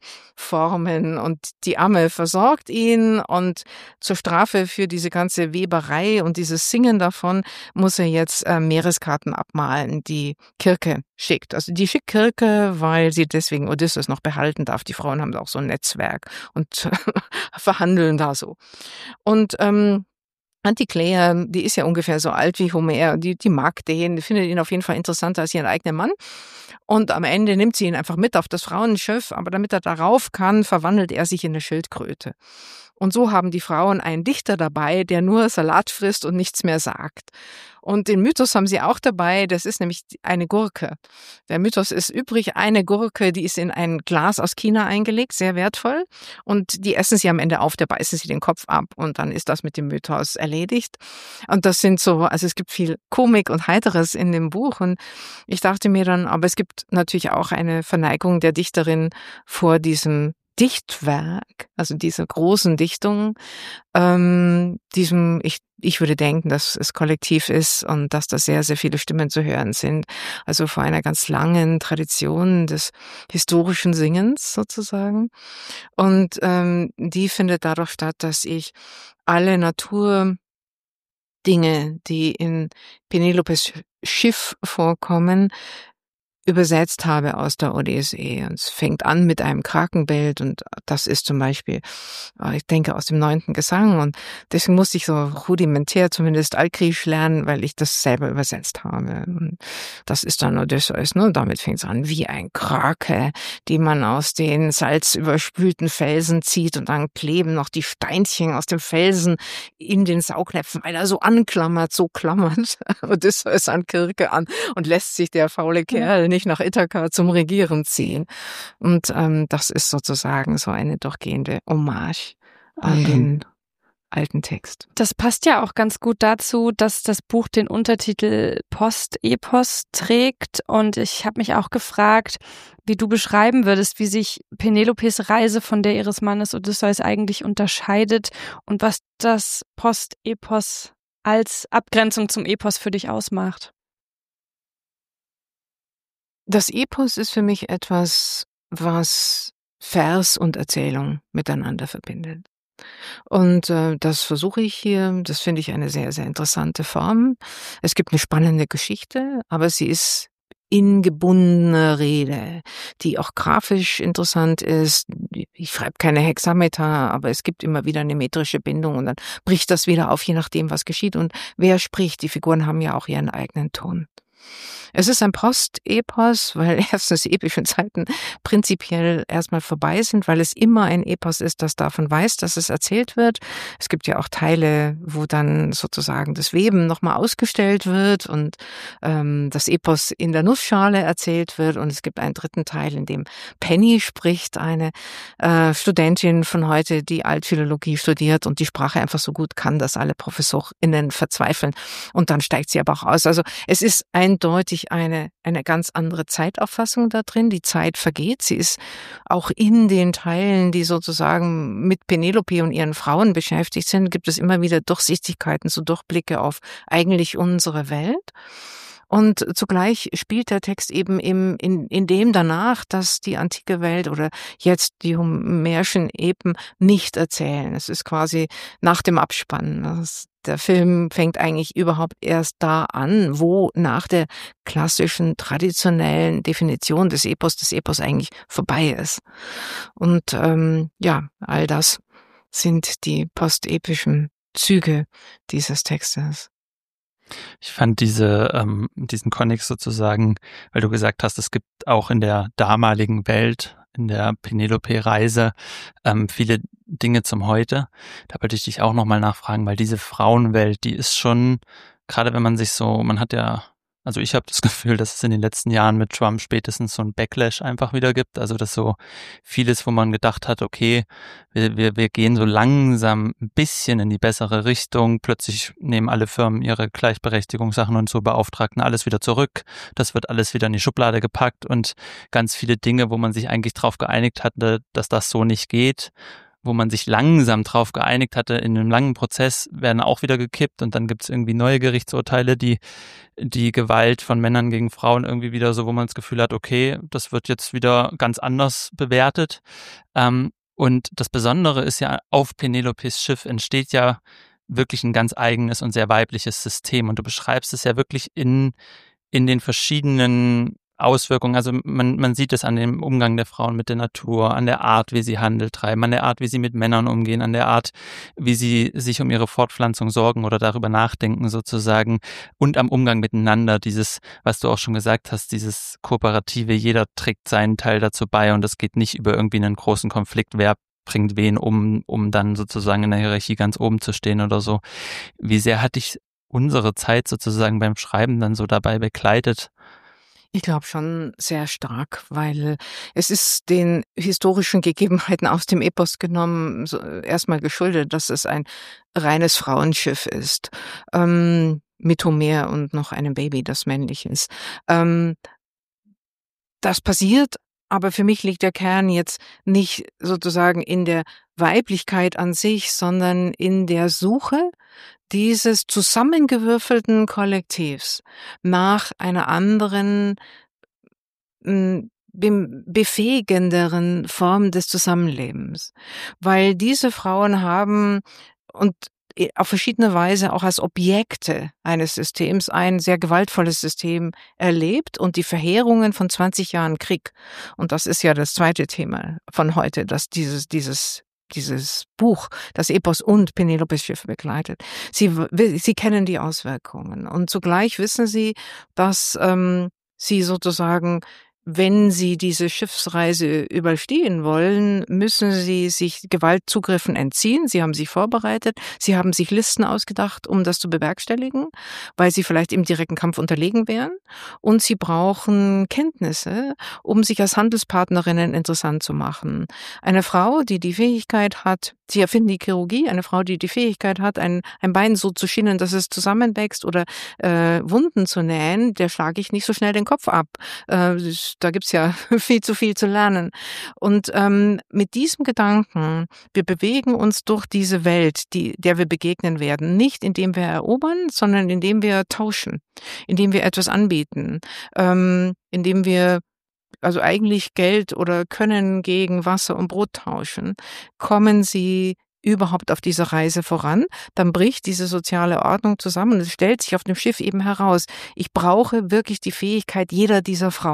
formen und die Amme versorgt ihn und zur Strafe für diese ganze Weberei und dieses Singen davon muss er jetzt äh, Meereskarten abmalen, die Kirke schickt. Also die schickt Kirke, weil sie deswegen Odysseus noch behalten darf. Die Frauen haben auch so ein Netzwerk und verhandeln da so. Und ähm, Antikleia, die ist ja ungefähr so alt wie Homer, die, die mag den, die findet ihn auf jeden Fall interessanter als ihren eigenen Mann. Und am Ende nimmt sie ihn einfach mit auf das Frauenschiff, aber damit er darauf kann, verwandelt er sich in eine Schildkröte. Und so haben die Frauen einen Dichter dabei, der nur Salat frisst und nichts mehr sagt. Und den Mythos haben sie auch dabei, das ist nämlich eine Gurke. Der Mythos ist übrig, eine Gurke, die ist in ein Glas aus China eingelegt, sehr wertvoll. Und die essen sie am Ende auf, da beißen sie den Kopf ab und dann ist das mit dem Mythos erledigt. Und das sind so, also es gibt viel Komik und Heiteres in dem Buch. Und ich dachte mir dann, aber es gibt natürlich auch eine Verneigung der Dichterin vor diesem Dichtwerk, also dieser großen Dichtung, ähm, diesem, ich, ich würde denken, dass es kollektiv ist und dass da sehr, sehr viele Stimmen zu hören sind. Also vor einer ganz langen Tradition des historischen Singens sozusagen. Und ähm, die findet dadurch statt, dass ich alle Naturdinge, die in Penelopes Schiff vorkommen, übersetzt habe aus der Odyssee. Und es fängt an mit einem Krakenbild und das ist zum Beispiel, ich denke, aus dem neunten Gesang und deswegen musste ich so rudimentär zumindest Altgriechisch lernen, weil ich das selber übersetzt habe. Und das ist dann Odysseus, ne? Damit fängt es an wie ein Krake, die man aus den salzüberspülten Felsen zieht und dann kleben noch die Steinchen aus dem Felsen in den Saugnäpfen, weil er so anklammert, so klammert Odysseus an Kirke an und lässt sich der faule Kerl nicht nach Ithaka zum Regieren ziehen. Und ähm, das ist sozusagen so eine durchgehende Hommage an den alten Text. Das passt ja auch ganz gut dazu, dass das Buch den Untertitel Post-Epos trägt. Und ich habe mich auch gefragt, wie du beschreiben würdest, wie sich Penelopes Reise von der ihres Mannes Odysseus eigentlich unterscheidet und was das Post-Epos als Abgrenzung zum Epos für dich ausmacht. Das Epos ist für mich etwas, was Vers und Erzählung miteinander verbindet. Und äh, das versuche ich hier, das finde ich eine sehr, sehr interessante Form. Es gibt eine spannende Geschichte, aber sie ist in gebundener Rede, die auch grafisch interessant ist. Ich schreibe keine Hexameter, aber es gibt immer wieder eine metrische Bindung und dann bricht das wieder auf, je nachdem, was geschieht und wer spricht. Die Figuren haben ja auch ihren eigenen Ton. Es ist ein Postepos, weil erstens epische Zeiten prinzipiell erstmal vorbei sind, weil es immer ein Epos ist, das davon weiß, dass es erzählt wird. Es gibt ja auch Teile, wo dann sozusagen das Weben nochmal ausgestellt wird und ähm, das Epos in der Nussschale erzählt wird. Und es gibt einen dritten Teil, in dem Penny spricht, eine äh, Studentin von heute, die Altphilologie studiert und die Sprache einfach so gut kann, dass alle ProfessorInnen verzweifeln. Und dann steigt sie aber auch aus. Also es ist eindeutig eine, eine ganz andere Zeitauffassung da drin. Die Zeit vergeht. Sie ist auch in den Teilen, die sozusagen mit Penelope und ihren Frauen beschäftigt sind, gibt es immer wieder Durchsichtigkeiten, so Durchblicke auf eigentlich unsere Welt. Und zugleich spielt der Text eben im, in, in dem danach, dass die antike Welt oder jetzt die homerischen Epen nicht erzählen. Es ist quasi nach dem Abspann. Das, der Film fängt eigentlich überhaupt erst da an, wo nach der klassischen, traditionellen Definition des Epos, des Epos eigentlich vorbei ist. Und ähm, ja, all das sind die postepischen Züge dieses Textes. Ich fand diese, ähm, diesen Konnex sozusagen, weil du gesagt hast, es gibt auch in der damaligen Welt, in der Penelope-Reise, ähm, viele Dinge zum Heute. Da wollte ich dich auch nochmal nachfragen, weil diese Frauenwelt, die ist schon, gerade wenn man sich so, man hat ja, also ich habe das Gefühl, dass es in den letzten Jahren mit Trump spätestens so ein Backlash einfach wieder gibt. Also dass so vieles, wo man gedacht hat, okay, wir, wir, wir gehen so langsam ein bisschen in die bessere Richtung. Plötzlich nehmen alle Firmen ihre Gleichberechtigungssachen und so Beauftragten alles wieder zurück. Das wird alles wieder in die Schublade gepackt und ganz viele Dinge, wo man sich eigentlich drauf geeinigt hatte, dass das so nicht geht, wo man sich langsam drauf geeinigt hatte, in einem langen Prozess, werden auch wieder gekippt und dann gibt es irgendwie neue Gerichtsurteile, die die Gewalt von Männern gegen Frauen irgendwie wieder so, wo man das Gefühl hat, okay, das wird jetzt wieder ganz anders bewertet. Ähm, und das Besondere ist ja, auf Penelopes Schiff entsteht ja wirklich ein ganz eigenes und sehr weibliches System und du beschreibst es ja wirklich in, in den verschiedenen Auswirkungen, also man, man sieht es an dem Umgang der Frauen mit der Natur, an der Art, wie sie Handel treiben, an der Art, wie sie mit Männern umgehen, an der Art, wie sie sich um ihre Fortpflanzung sorgen oder darüber nachdenken sozusagen und am Umgang miteinander, dieses, was du auch schon gesagt hast, dieses kooperative, jeder trägt seinen Teil dazu bei und es geht nicht über irgendwie einen großen Konflikt, wer bringt wen um, um dann sozusagen in der Hierarchie ganz oben zu stehen oder so. Wie sehr hat dich unsere Zeit sozusagen beim Schreiben dann so dabei begleitet? Ich glaube schon sehr stark, weil es ist den historischen Gegebenheiten aus dem Epos genommen so erstmal geschuldet, dass es ein reines Frauenschiff ist, ähm, mit Homer und noch einem Baby, das männlich ist. Ähm, das passiert, aber für mich liegt der Kern jetzt nicht sozusagen in der Weiblichkeit an sich, sondern in der Suche dieses zusammengewürfelten Kollektivs nach einer anderen, befähigenderen Form des Zusammenlebens. Weil diese Frauen haben und auf verschiedene Weise auch als Objekte eines Systems ein sehr gewaltvolles System erlebt und die Verheerungen von zwanzig Jahren Krieg. Und das ist ja das zweite Thema von heute, dass dieses, dieses dieses Buch, das Epos und Penelopes Schiff begleitet. Sie, sie kennen die Auswirkungen und zugleich wissen sie, dass ähm, sie sozusagen, wenn sie diese Schiffsreise überstehen wollen, müssen sie sich Gewaltzugriffen entziehen. Sie haben sich vorbereitet. Sie haben sich Listen ausgedacht, um das zu bewerkstelligen, weil sie vielleicht im direkten Kampf unterlegen wären. Und sie brauchen Kenntnisse, um sich als Handelspartnerinnen interessant zu machen. Eine Frau, die die Fähigkeit hat, sie erfinden die Chirurgie, eine Frau, die die Fähigkeit hat, ein, ein Bein so zu schienen, dass es zusammenwächst oder äh, Wunden zu nähen, der schlage ich nicht so schnell den Kopf ab. Äh, Da gibt's ja viel zu viel zu lernen. Und ähm, mit diesem Gedanken, wir bewegen uns durch diese Welt, die, der wir begegnen werden, nicht indem wir erobern, sondern indem wir tauschen, indem wir etwas anbieten, ähm, indem wir also eigentlich Geld oder Können gegen Wasser und Brot tauschen, kommen sie überhaupt auf dieser Reise voran, dann bricht diese soziale Ordnung zusammen und es stellt sich auf dem Schiff eben heraus, ich brauche wirklich die Fähigkeit jeder dieser Frauen.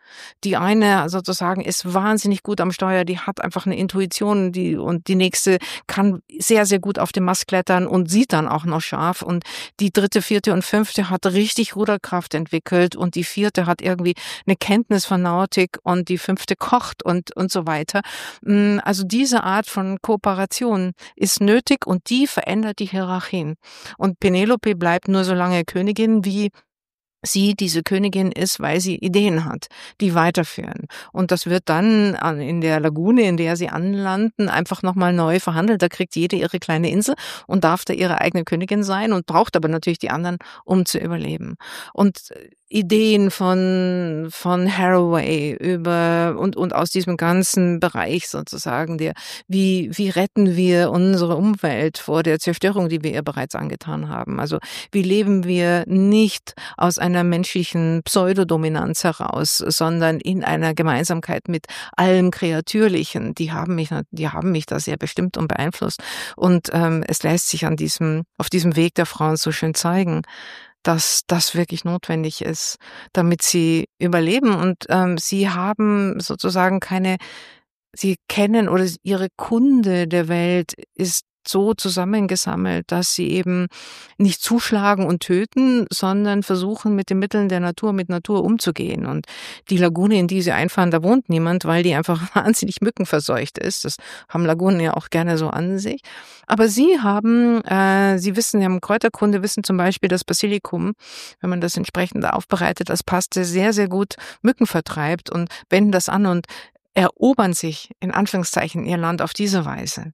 Die eine sozusagen ist wahnsinnig gut am Steuer, die hat einfach eine Intuition, die und die nächste kann sehr, sehr gut auf den Mast klettern und sieht dann auch noch scharf. Und die dritte, vierte und fünfte hat richtig Ruderkraft entwickelt und die vierte hat irgendwie eine Kenntnis von Nautik und die fünfte kocht und und so weiter. Also diese Art von Kooperation ist nötig und die verändert die Hierarchien. Und Penelope bleibt nur so lange Königin, wie sie diese Königin ist, weil sie Ideen hat, die weiterführen. Und das wird dann in der Lagune, in der sie anlanden, einfach nochmal neu verhandelt. Da kriegt jede ihre kleine Insel und darf da ihre eigene Königin sein und braucht aber natürlich die anderen, um zu überleben. Und Ideen von von Haraway über und und aus diesem ganzen Bereich sozusagen der wie wie retten wir unsere Umwelt vor der Zerstörung, die wir ihr bereits angetan haben. Also wie leben wir nicht aus einer menschlichen Pseudodominanz heraus, sondern in einer Gemeinsamkeit mit allem Kreatürlichen. Die haben mich die haben mich da sehr bestimmt und beeinflusst und ähm, es lässt sich an diesem auf diesem Weg der Frauen so schön zeigen, dass das wirklich notwendig ist, damit sie überleben. Und ähm, sie haben sozusagen keine, sie kennen oder ihre Kunde der Welt ist so zusammengesammelt, dass sie eben nicht zuschlagen und töten, sondern versuchen mit den Mitteln der Natur, mit Natur umzugehen. Und die Lagune, in die sie einfahren, da wohnt niemand, weil die einfach wahnsinnig mückenverseucht ist. Das haben Lagunen ja auch gerne so an sich. Aber sie haben, äh, sie wissen, sie haben Kräuterkunde, wissen zum Beispiel, dass Basilikum, wenn man das entsprechend aufbereitet als Paste, sehr, sehr gut Mücken vertreibt und wenden das an und erobern sich in Anführungszeichen ihr Land auf diese Weise.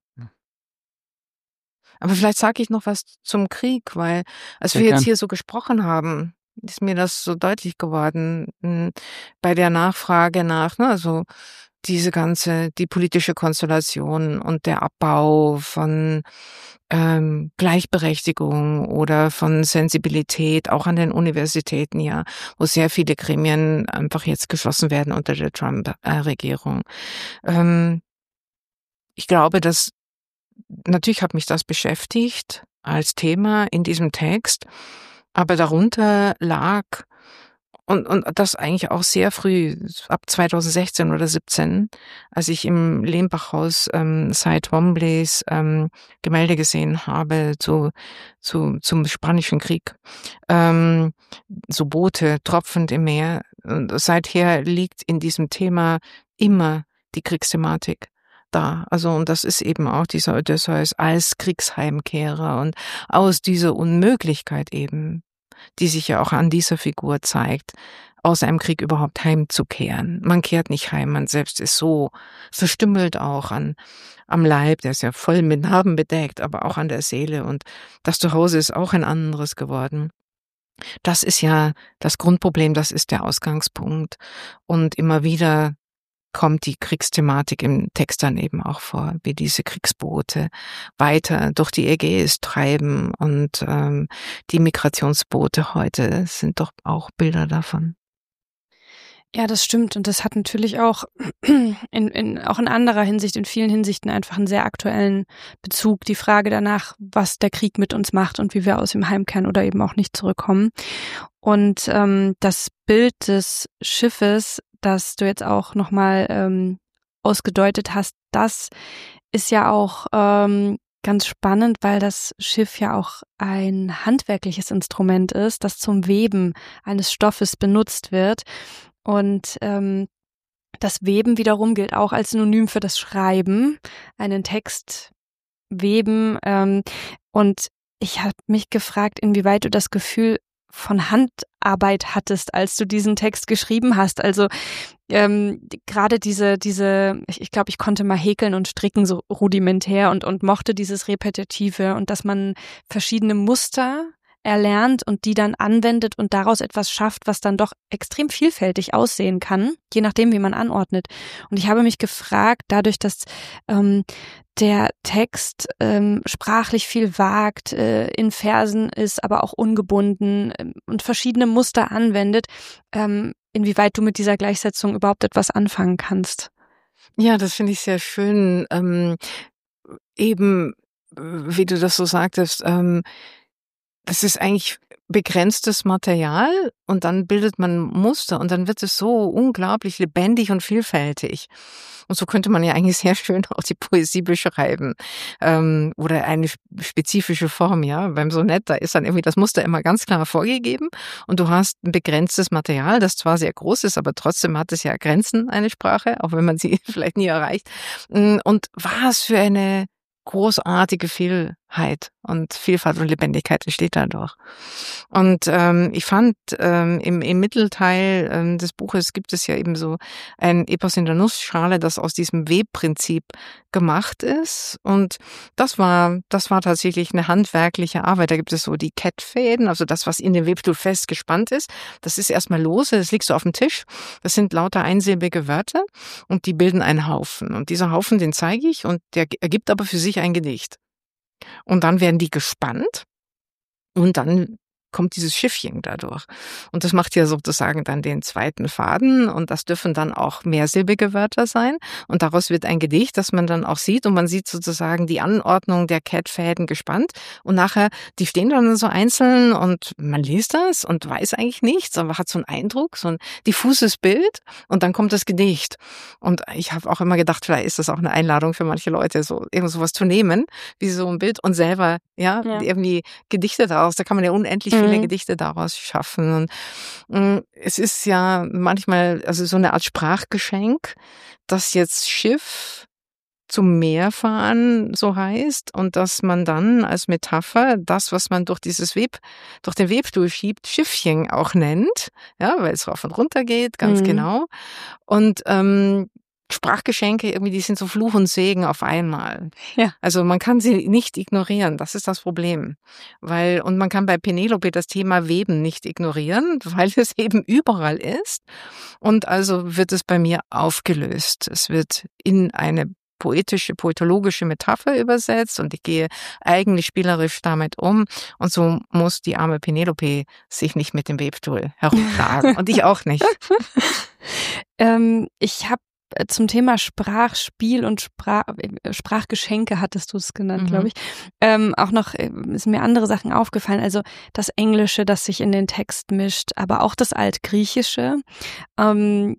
Aber vielleicht sage ich noch was zum Krieg, weil als Sehr wir jetzt gern. hier so gesprochen haben, ist mir das so deutlich geworden m, bei der Nachfrage nach, ne, also diese ganze, die politische Konstellation und der Abbau von ähm, Gleichberechtigung oder von Sensibilität, auch an den Universitäten, ja, wo sehr viele Gremien einfach jetzt geschlossen werden unter der Trump-Regierung. Ähm, ich glaube, dass natürlich hat mich das beschäftigt als Thema in diesem Text, aber darunter lag und und das eigentlich auch sehr früh, ab zweitausendsechzehn oder siebzehn, als ich im Lehmbachhaus ähm, Cy Twombleys ähm, Gemälde gesehen habe zu zu zum Spanischen Krieg, ähm, so Boote tropfend im Meer. Und seither liegt in diesem Thema immer die Kriegsthematik da. Also, und das ist eben auch dieser Odysseus als Kriegsheimkehrer und aus dieser Unmöglichkeit eben, die sich ja auch an dieser Figur zeigt, aus einem Krieg überhaupt heimzukehren. Man kehrt nicht heim, man selbst ist so verstümmelt auch an, am Leib, der ist ja voll mit Narben bedeckt, aber auch an der Seele und das Zuhause ist auch ein anderes geworden. Das ist ja das Grundproblem, das ist der Ausgangspunkt und immer wieder kommt die Kriegsthematik im Text dann eben auch vor, wie diese Kriegsboote weiter durch die Ägäis treiben und ähm, die Migrationsboote heute sind doch auch Bilder davon. Ja, das stimmt und das hat natürlich auch in, in auch in anderer Hinsicht, in vielen Hinsichten einfach einen sehr aktuellen Bezug. Die Frage danach, was der Krieg mit uns macht und wie wir aus ihm heimkehren oder eben auch nicht zurückkommen. Und ähm, das Bild des Schiffes, das du jetzt auch nochmal ähm, ausgedeutet hast, das ist ja auch ähm, ganz spannend, weil das Schiff ja auch ein handwerkliches Instrument ist, das zum Weben eines Stoffes benutzt wird. Und ähm, das Weben wiederum gilt auch als Synonym für das Schreiben, einen Text weben. Ähm, und ich habe mich gefragt, inwieweit du das Gefühl von Handarbeit hattest, als du diesen Text geschrieben hast. Also ähm, gerade diese, diese, ich, ich glaube, ich konnte mal häkeln und stricken so rudimentär und und mochte dieses Repetitive und dass man verschiedene Muster erlernt und die dann anwendet und daraus etwas schafft, was dann doch extrem vielfältig aussehen kann, je nachdem, wie man anordnet. Und ich habe mich gefragt, dadurch, dass ähm, der Text ähm, sprachlich viel wagt, äh, in Versen ist, aber auch ungebunden äh, und verschiedene Muster anwendet, ähm, inwieweit du mit dieser Gleichsetzung überhaupt etwas anfangen kannst. Ja, das finde ich sehr schön. Ähm, eben, wie du das so sagtest, ähm, das ist eigentlich begrenztes Material und dann bildet man Muster und dann wird es so unglaublich lebendig und vielfältig. Und so könnte man ja eigentlich sehr schön auch die Poesie beschreiben. Ähm, oder eine spezifische Form, ja. Beim Sonett, da ist dann irgendwie das Muster immer ganz klar vorgegeben und du hast ein begrenztes Material, das zwar sehr groß ist, aber trotzdem hat es ja Grenzen, eine Sprache, auch wenn man sie vielleicht nie erreicht. Und was für eine großartige Vielheit und Vielfalt und Lebendigkeit entsteht dadurch. Und ähm, ich fand, ähm, im, im Mittelteil ähm, des Buches gibt es ja eben so ein Epos in der Nussschale, das aus diesem Webprinzip gemacht ist. Und das war, das war tatsächlich eine handwerkliche Arbeit. Da gibt es so die Kettfäden, also das, was in dem Webstuhl fest gespannt ist. Das ist erstmal lose, das liegt so auf dem Tisch. Das sind lauter einsilbige Wörter und die bilden einen Haufen. Und dieser Haufen, den zeige ich und der ergibt aber für sich ein Gedicht. Und dann werden die gespannt und dann kommt dieses Schiffchen dadurch. Und das macht ja sozusagen dann den zweiten Faden und das dürfen dann auch mehrsilbige Wörter sein und daraus wird ein Gedicht, das man dann auch sieht und man sieht sozusagen die Anordnung der Kettfäden gespannt und nachher, die stehen dann so einzeln und man liest das und weiß eigentlich nichts, aber hat so einen Eindruck, so ein diffuses Bild und dann kommt das Gedicht. Und ich habe auch immer gedacht, vielleicht ist das auch eine Einladung für manche Leute, so irgend sowas zu nehmen, wie so ein Bild und selber, ja, ja. irgendwie Gedichte daraus, da kann man ja unendlich mhm. viele Gedichte daraus schaffen. Und mh, es ist ja manchmal also so eine Art Sprachgeschenk, dass jetzt Schiff zum Meer fahren so heißt und dass man dann als Metapher das, was man durch dieses Web, durch den Webstuhl schiebt, Schiffchen auch nennt, ja, weil es rauf und runter geht, ganz mhm. genau. Und ähm, Sprachgeschenke, irgendwie, die sind so Fluch und Segen auf einmal. Ja. Also man kann sie nicht ignorieren, das ist das Problem. Weil, und man kann bei Penelope das Thema Weben nicht ignorieren, weil es eben überall ist. Und also wird es bei mir aufgelöst. Es wird in eine poetische, poetologische Metapher übersetzt und ich gehe eigentlich spielerisch damit um. Und so muss die arme Penelope sich nicht mit dem Webstuhl herumtragen. Und ich auch nicht. ähm, ich habe zum Thema Sprachspiel und Sprach, Sprachgeschenke hattest du es genannt, mhm. glaube ich. Ähm, auch noch sind mir andere Sachen aufgefallen. Also das Englische, das sich in den Text mischt, aber auch das Altgriechische. Ähm,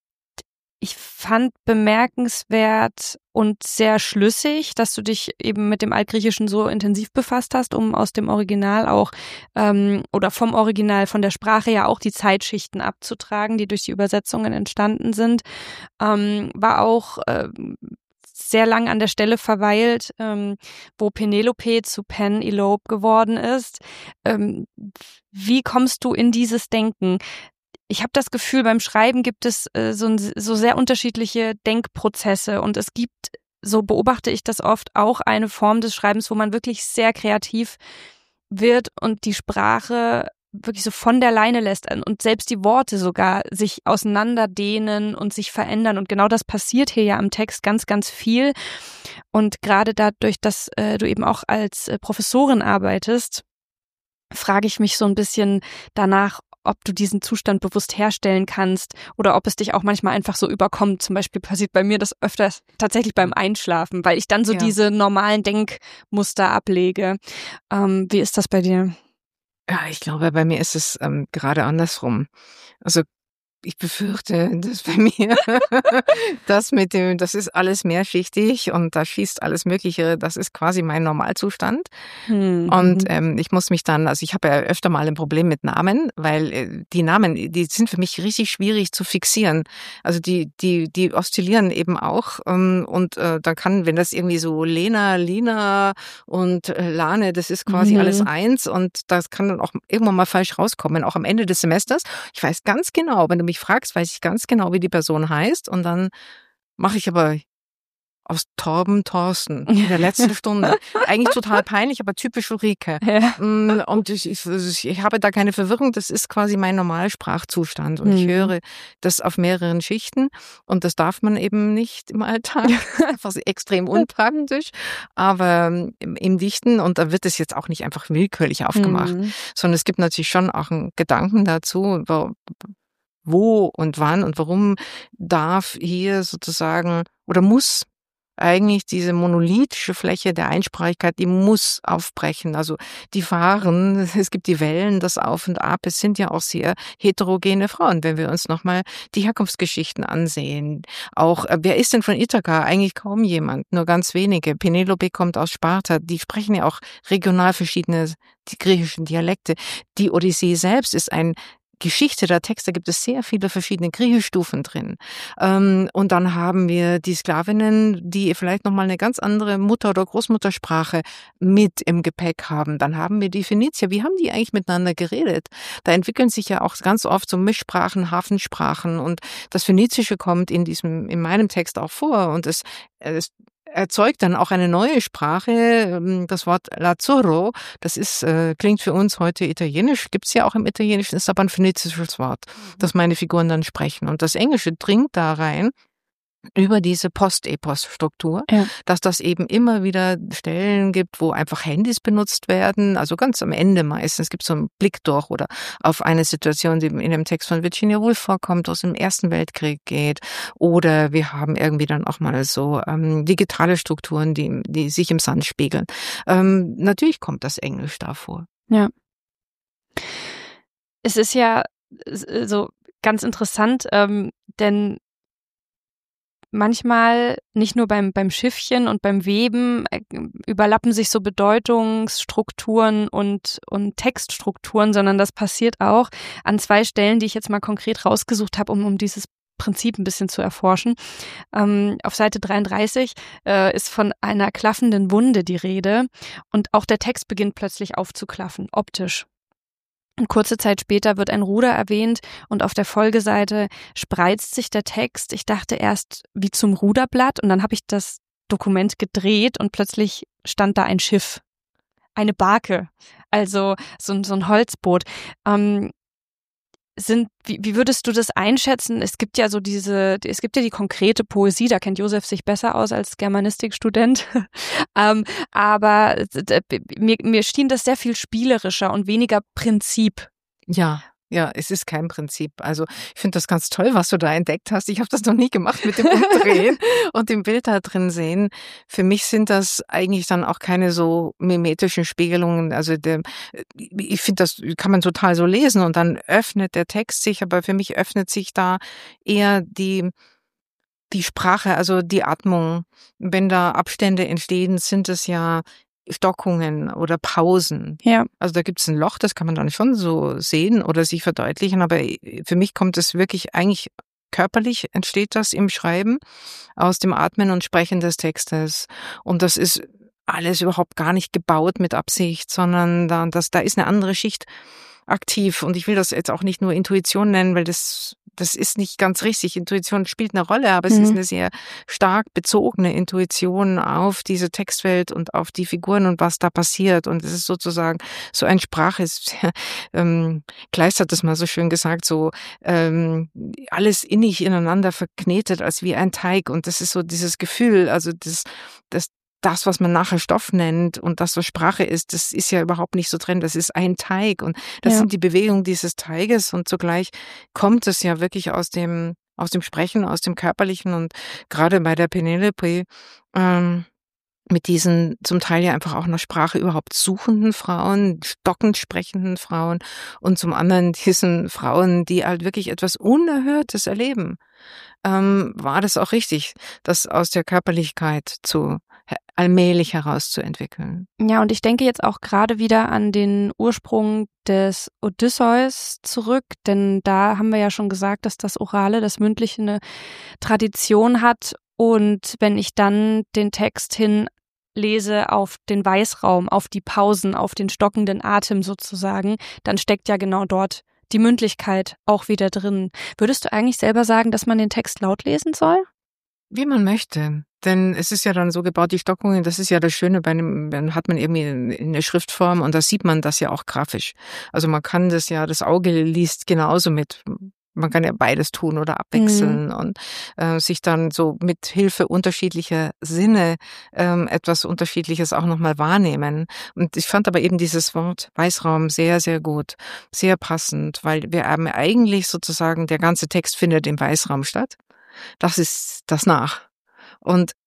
ich fand bemerkenswert und sehr schlüssig, dass du dich eben mit dem Altgriechischen so intensiv befasst hast, um aus dem Original auch ähm, oder vom Original, von der Sprache ja auch die Zeitschichten abzutragen, die durch die Übersetzungen entstanden sind. Ähm, war auch äh, sehr lang an der Stelle verweilt, ähm, wo Penelope zu Penelope geworden ist. Ähm, wie kommst du in dieses Denken? Ich habe das Gefühl, beim Schreiben gibt es äh, so, ein, so sehr unterschiedliche Denkprozesse und es gibt, so beobachte ich das oft, auch eine Form des Schreibens, wo man wirklich sehr kreativ wird und die Sprache wirklich so von der Leine lässt und selbst die Worte sogar sich auseinanderdehnen und sich verändern und genau das passiert hier ja am Text ganz, ganz viel und gerade dadurch, dass äh, du eben auch als äh, Professorin arbeitest, frage ich mich so ein bisschen danach, ob du diesen Zustand bewusst herstellen kannst oder ob es dich auch manchmal einfach so überkommt. Zum Beispiel passiert bei mir das öfters tatsächlich beim Einschlafen, weil ich dann so ja. diese normalen Denkmuster ablege. Ähm, wie ist das bei dir? Ja, ich glaube, bei mir ist es ähm, gerade andersrum. Also ich befürchte, dass bei mir das mit dem, das ist alles mehrschichtig und da schießt alles Mögliche, das ist quasi mein Normalzustand. Mhm. Und ähm, ich muss mich dann, also ich habe ja öfter mal ein Problem mit Namen, weil äh, die Namen, die sind für mich richtig schwierig zu fixieren. Also die, die, die oszillieren eben auch ähm, und äh, da kann, wenn das irgendwie so Lena, Lina und äh, Lane, das ist quasi mhm. alles eins und das kann dann auch irgendwann mal falsch rauskommen, auch am Ende des Semesters. Ich weiß ganz genau, wenn du mich fragst, weiß ich ganz genau, wie die Person heißt und dann mache ich aber aus Torben Thorsten in der letzten Stunde. Eigentlich total peinlich, aber typisch Ulrike. Ja. Und ich, ich, ich habe da keine Verwirrung, das ist quasi mein Normalsprachzustand und mhm. ich höre das auf mehreren Schichten und das darf man eben nicht im Alltag. Einfach extrem unpraktisch, aber im, im Dichten und da wird es jetzt auch nicht einfach willkürlich aufgemacht, mhm. sondern es gibt natürlich schon auch einen Gedanken dazu, wo und wann und warum darf hier sozusagen oder muss eigentlich diese monolithische Fläche der Einsprachigkeit, die muss aufbrechen. Also die fahren, es gibt die Wellen, das Auf und Ab. Es sind ja auch sehr heterogene Frauen, wenn wir uns nochmal die Herkunftsgeschichten ansehen. Auch, äh, wer ist denn von Ithaka? Eigentlich kaum jemand, nur ganz wenige. Penelope kommt aus Sparta. Die sprechen ja auch regional verschiedene die griechischen Dialekte. Die Odyssee selbst ist ein Geschichte der Texte, gibt es sehr viele verschiedene Griechischstufen drin. Ähm, und dann haben wir die Sklavinnen, die vielleicht nochmal eine ganz andere Mutter- oder Großmuttersprache mit im Gepäck haben. Dann haben wir die Phönizier. Wie haben die eigentlich miteinander geredet? Da entwickeln sich ja auch ganz oft so Mischsprachen, Hafensprachen. Und das Phönizische kommt in diesem, in meinem Text auch vor. Und es, es erzeugt dann auch eine neue Sprache. Das Wort Lazzurro, das ist, äh, klingt für uns heute italienisch, gibt's ja auch im Italienischen, ist aber ein phönizisches Wort, das meine Figuren dann sprechen. Und das Englische dringt da rein über diese Postepos-Struktur, ja. dass das eben immer wieder Stellen gibt, wo einfach Handys benutzt werden, also ganz am Ende meistens gibt es so einen Blick durch oder auf eine Situation, die in dem Text von Virginia Woolf vorkommt, wo es im Ersten Weltkrieg geht, oder wir haben irgendwie dann auch mal so ähm, digitale Strukturen, die, die sich im Sand spiegeln. Ähm, natürlich kommt das Englisch da vor. Ja. Es ist ja so ganz interessant, ähm, denn manchmal, nicht nur beim, beim Schiffchen und beim Weben, äh, überlappen sich so Bedeutungsstrukturen und, und Textstrukturen, sondern das passiert auch an zwei Stellen, die ich jetzt mal konkret rausgesucht habe, um, um dieses Prinzip ein bisschen zu erforschen. Ähm, auf Seite dreiunddreißig äh, ist von einer klaffenden Wunde die Rede und auch der Text beginnt plötzlich aufzuklaffen, optisch. Und kurze Zeit später wird ein Ruder erwähnt und auf der Folgeseite spreizt sich der Text. Ich dachte erst wie zum Ruderblatt und dann habe ich das Dokument gedreht und plötzlich stand da ein Schiff, eine Barke, also so, so ein Holzboot. Ähm, sind, wie, wie würdest du das einschätzen? Es gibt ja so diese, es gibt ja die konkrete Poesie, da kennt Josef sich besser aus als Germanistikstudent. ähm, aber mir, mir schien das sehr viel spielerischer und weniger Prinzip. Ja. Ja, es ist kein Prinzip. Also ich finde das ganz toll, was du da entdeckt hast. Ich habe das noch nie gemacht mit dem Umdrehen und dem Bild da drin sehen. Für mich sind das eigentlich dann auch keine so mimetischen Spiegelungen. Also der, ich finde, das kann man total so lesen und dann öffnet der Text sich, aber für mich öffnet sich da eher die die Sprache, also die Atmung. Wenn da Abstände entstehen, sind es ja Stockungen oder Pausen. Ja. Also da gibt es ein Loch, das kann man dann schon so sehen oder sich verdeutlichen, aber für mich kommt es wirklich eigentlich körperlich, entsteht das im Schreiben aus dem Atmen und Sprechen des Textes. Und das ist alles überhaupt gar nicht gebaut mit Absicht, sondern da, das, da ist eine andere Schicht aktiv. Und ich will das jetzt auch nicht nur Intuition nennen, weil das das ist nicht ganz richtig. Intuition spielt eine Rolle, aber es mhm. ist eine sehr stark bezogene Intuition auf diese Textwelt und auf die Figuren und was da passiert. Und es ist sozusagen so ein Sprache, ist, ähm, Kleist hat das mal so schön gesagt, so ähm, alles innig ineinander verknetet als wie ein Teig. Und das ist so dieses Gefühl, also das, das Das, was man nachher Stoff nennt und das, was Sprache ist, das ist ja überhaupt nicht so drin. Das ist ein Teig und das ja. sind die Bewegungen dieses Teiges und zugleich kommt es ja wirklich aus dem aus dem Sprechen, aus dem Körperlichen und gerade bei der Penelope ähm, mit diesen zum Teil ja einfach auch nach Sprache überhaupt suchenden Frauen, stockend sprechenden Frauen und zum anderen diesen Frauen, die halt wirklich etwas Unerhörtes erleben, ähm, war das auch richtig, das aus der Körperlichkeit zu allmählich herauszuentwickeln. Ja, und ich denke jetzt auch gerade wieder an den Ursprung des Odysseus zurück, denn da haben wir ja schon gesagt, dass das Orale, das Mündliche eine Tradition hat. Und wenn ich dann den Text hin lese auf den Weißraum, auf die Pausen, auf den stockenden Atem sozusagen, dann steckt ja genau dort die Mündlichkeit auch wieder drin. Würdest du eigentlich selber sagen, dass man den Text laut lesen soll? Wie man möchte. Denn es ist ja dann so gebaut, die Stockungen, das ist ja das Schöne, bei einem, dann hat man irgendwie eine Schriftform und da sieht man das ja auch grafisch. Also man kann das ja, das Auge liest genauso mit. Man kann ja beides tun oder abwechseln mhm. und äh, sich dann so mit Hilfe unterschiedlicher Sinne ähm, etwas Unterschiedliches auch nochmal wahrnehmen. Und ich fand aber eben dieses Wort Weißraum sehr, sehr gut, sehr passend, weil wir haben eigentlich sozusagen, der ganze Text findet im Weißraum statt. Das ist das Nach. Und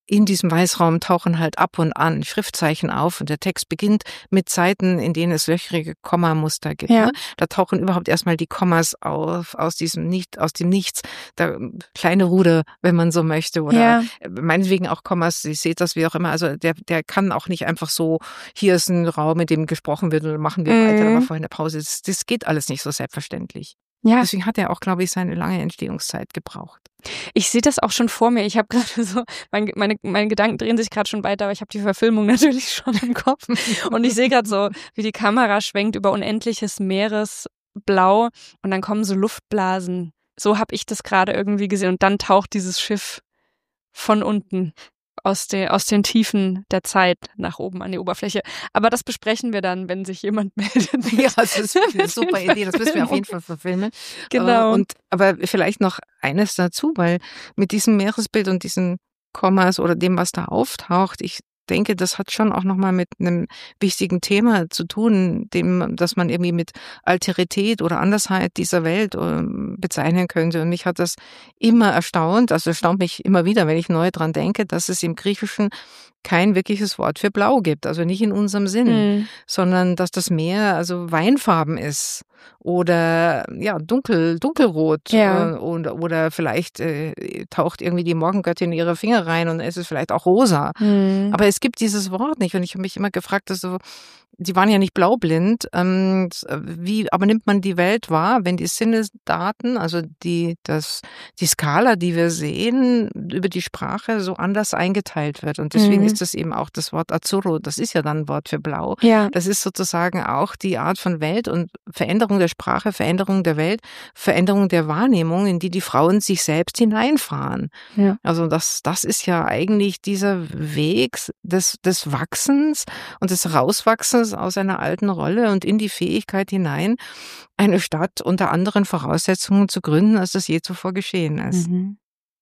in diesem Weißraum tauchen halt ab und an Schriftzeichen auf und der Text beginnt mit Seiten, in denen es löchrige Kommamuster gibt. Ja. Ne? Da tauchen überhaupt erstmal die Kommas auf, aus diesem Nicht, aus dem Nichts. Da, kleine Ruder, wenn man so möchte, oder Ja. meinetwegen auch Kommas, ihr seht das wie auch immer. Also der, der kann auch nicht einfach so, hier ist ein Raum, in dem gesprochen wird und dann machen wir Mhm. weiter, aber vorher eine Pause. Das, das geht alles nicht so selbstverständlich. Ja, Deswegen hat er auch, glaube ich, seine lange Entstehungszeit gebraucht. ich sehe das auch schon vor mir. Ich habe gerade so, mein, meine, meine Gedanken drehen sich gerade schon weiter, aber ich habe die Verfilmung natürlich schon im Kopf. Und ich sehe gerade so, wie die Kamera schwenkt über unendliches Meeresblau und dann kommen so Luftblasen. So habe ich das gerade irgendwie gesehen. Und dann taucht dieses Schiff von unten aus, der, aus den Tiefen der Zeit nach oben an die Oberfläche. Aber das besprechen wir dann, wenn sich jemand meldet. Ja, das ist eine super Idee, das müssen wir auf jeden Fall verfilmen. Genau. Äh, Und, aber vielleicht noch eines dazu, weil mit diesem Meeresbild und diesen Kommas oder dem, was da auftaucht, ich denke, das hat schon auch nochmal mit einem wichtigen Thema zu tun, dem, dass man irgendwie mit Alterität oder Andersheit dieser Welt äh, bezeichnen könnte. Und mich hat das immer erstaunt, also erstaunt mich immer wieder, wenn ich neu dran denke, dass es im Griechischen kein wirkliches Wort für Blau gibt, also nicht in unserem Sinn, Mhm. sondern dass das Meer also Weinfarben ist oder ja dunkel dunkelrot Ja. äh, und, oder vielleicht äh, taucht irgendwie die Morgengöttin ihre Finger rein und es ist vielleicht auch rosa. Mhm. Aber es gibt dieses Wort nicht und ich habe mich immer gefragt, also die waren ja nicht blaublind, ähm, wie, aber nimmt man die Welt wahr, wenn die Sinnesdaten, also die, das, die Skala, die wir sehen, über die Sprache so anders eingeteilt wird. Und deswegen Mhm. ist das eben auch das Wort Azzurro, das ist ja dann ein Wort für Blau. Ja. Das ist sozusagen auch die Art von Welt und Veränderung der Sprache, Veränderung der Welt, Veränderung der Wahrnehmung, in die die Frauen sich selbst hineinfahren. Ja. Also das, das ist ja eigentlich dieser Weg des, des Wachsens und des Rauswachsens aus einer alten Rolle und in die Fähigkeit hinein, eine Stadt unter anderen Voraussetzungen zu gründen, als das je zuvor geschehen ist. Mhm.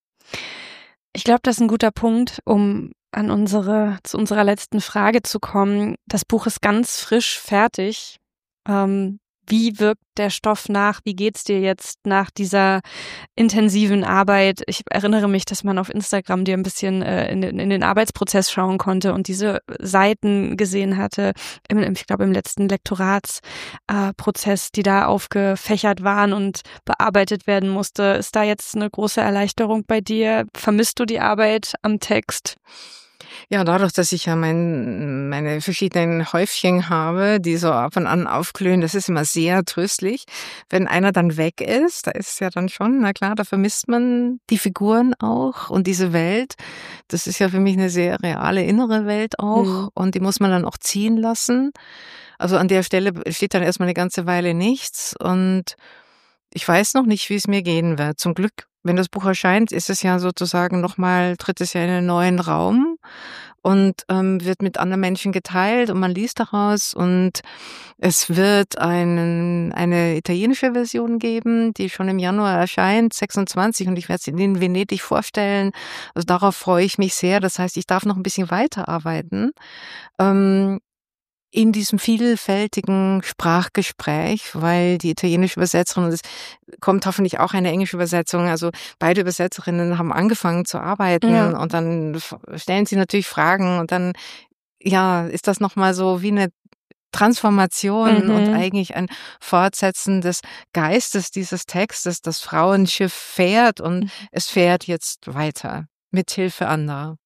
Ich glaube, das ist ein guter Punkt, um an unsere, zu unserer letzten Frage zu kommen. Das Buch ist ganz frisch fertig. Ähm, wie wirkt der Stoff nach? Wie geht's dir jetzt nach dieser intensiven Arbeit? Ich erinnere mich, dass man auf Instagram dir ein bisschen äh, in, den, in den Arbeitsprozess schauen konnte und diese Seiten gesehen hatte, im, ich glaube im letzten Lektoratsprozess, äh, Prozess, die da aufgefächert waren und bearbeitet werden musste. Ist da jetzt eine große Erleichterung bei dir? Vermisst du die Arbeit am Text? Ja, dadurch, dass ich ja mein, meine verschiedenen Häufchen habe, die so ab und an aufglühen, das ist immer sehr tröstlich. Wenn einer dann weg ist, da ist es ja dann schon, na klar, da vermisst man die Figuren auch und diese Welt. Das ist ja für mich eine sehr reale innere Welt auch Mhm. und die muss man dann auch ziehen lassen. Also an der Stelle steht dann erstmal eine ganze Weile nichts und ich weiß noch nicht, wie es mir gehen wird. Zum Glück, wenn das Buch erscheint, ist es ja sozusagen nochmal, tritt es ja in einen neuen Raum und ähm, wird mit anderen Menschen geteilt und man liest daraus und es wird einen, eine italienische Version geben, die schon im Januar erscheint, sechsundzwanzig, und ich werde sie in Venedig vorstellen. Also darauf freue ich mich sehr. Das heißt, ich darf noch ein bisschen weiterarbeiten. Ähm, in diesem vielfältigen Sprachgespräch, weil die italienische Übersetzerin, und es kommt hoffentlich auch eine englische Übersetzung, also beide Übersetzerinnen haben angefangen zu arbeiten Ja. und dann stellen sie natürlich Fragen und dann, ja, ist das nochmal so wie eine Transformation Mhm. und eigentlich ein Fortsetzen des Geistes dieses Textes. Das Frauenschiff fährt und Mhm. es fährt jetzt weiter mit Hilfe anderer.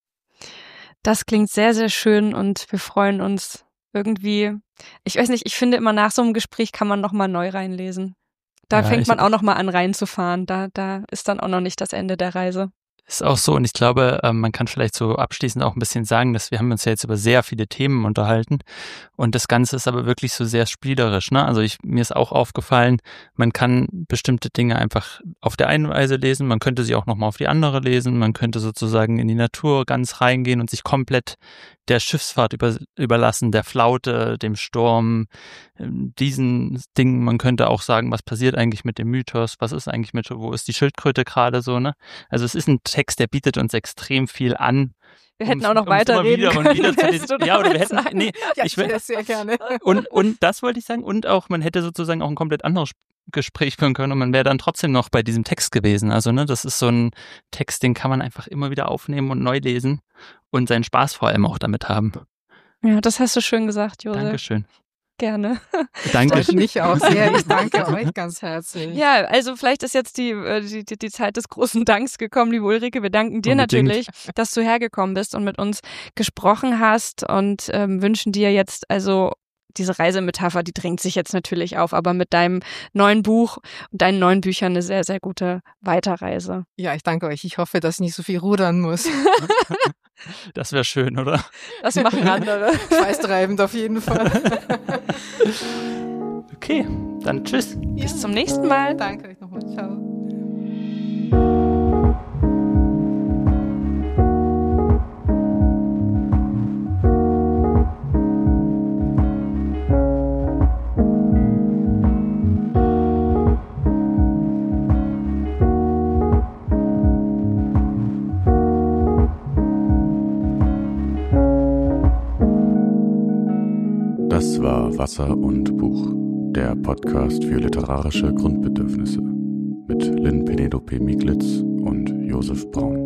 Das klingt sehr, sehr schön und wir freuen uns irgendwie. Ich weiß nicht, ich finde immer nach so einem Gespräch kann man nochmal neu reinlesen. Da Ja, fängt ich- man auch nochmal an reinzufahren. Da, da ist dann auch noch nicht das Ende der Reise. Ist auch so, und ich glaube, ähm, man kann vielleicht so abschließend auch ein bisschen sagen, dass wir haben uns ja jetzt über sehr viele Themen unterhalten und das Ganze ist aber wirklich so sehr spielerisch, ne? Also ich, mir ist auch aufgefallen, man kann bestimmte Dinge einfach auf der einen Weise lesen, man könnte sie auch nochmal auf die andere lesen, man könnte sozusagen in die Natur ganz reingehen und sich komplett der Schiffsfahrt über, überlassen, der Flaute, dem Sturm, ähm, diesen Dingen. Man könnte auch sagen, was passiert eigentlich mit dem Mythos, was ist eigentlich mit, wo ist die Schildkröte gerade so, ne? Also es ist ein Text, der bietet uns extrem viel an, Wir hätten auch noch weiterreden können. Und wieder zu diesen, ja, oder wir hätten, nee, Ja, ich ich will, das sehr gerne. und, und das wollte ich sagen, und auch, man hätte sozusagen auch ein komplett anderes Gespräch führen können und man wäre dann trotzdem noch bei diesem Text gewesen. Also, ne, das ist so ein Text, den kann man einfach immer wieder aufnehmen und neu lesen und seinen Spaß vor allem auch damit haben. Ja, das hast du schön gesagt, Josef. Dankeschön. Gerne. Danke. Freut mich auch sehr. Ich danke euch ganz herzlich. Ja, also vielleicht ist jetzt die, die, die, die Zeit des großen Danks gekommen, liebe Ulrike. Wir danken dir Unbedingt. natürlich, dass du hergekommen bist und mit uns gesprochen hast und ähm, wünschen dir jetzt also diese Reisemetapher, die drängt sich jetzt natürlich auf, aber mit deinem neuen Buch und deinen neuen Büchern eine sehr, sehr gute Weiterreise. Ja, ich danke euch. Ich hoffe, dass ich nicht so viel rudern muss. Das wäre schön, oder? Das machen andere. Schweißtreibend auf jeden Fall. Okay, dann tschüss. Bis zum nächsten Mal. Danke euch nochmal. Ciao. Das war Wasser und Buch, der Podcast für literarische Grundbedürfnisse mit Lynn Penelope Miglitz und Josef Braun.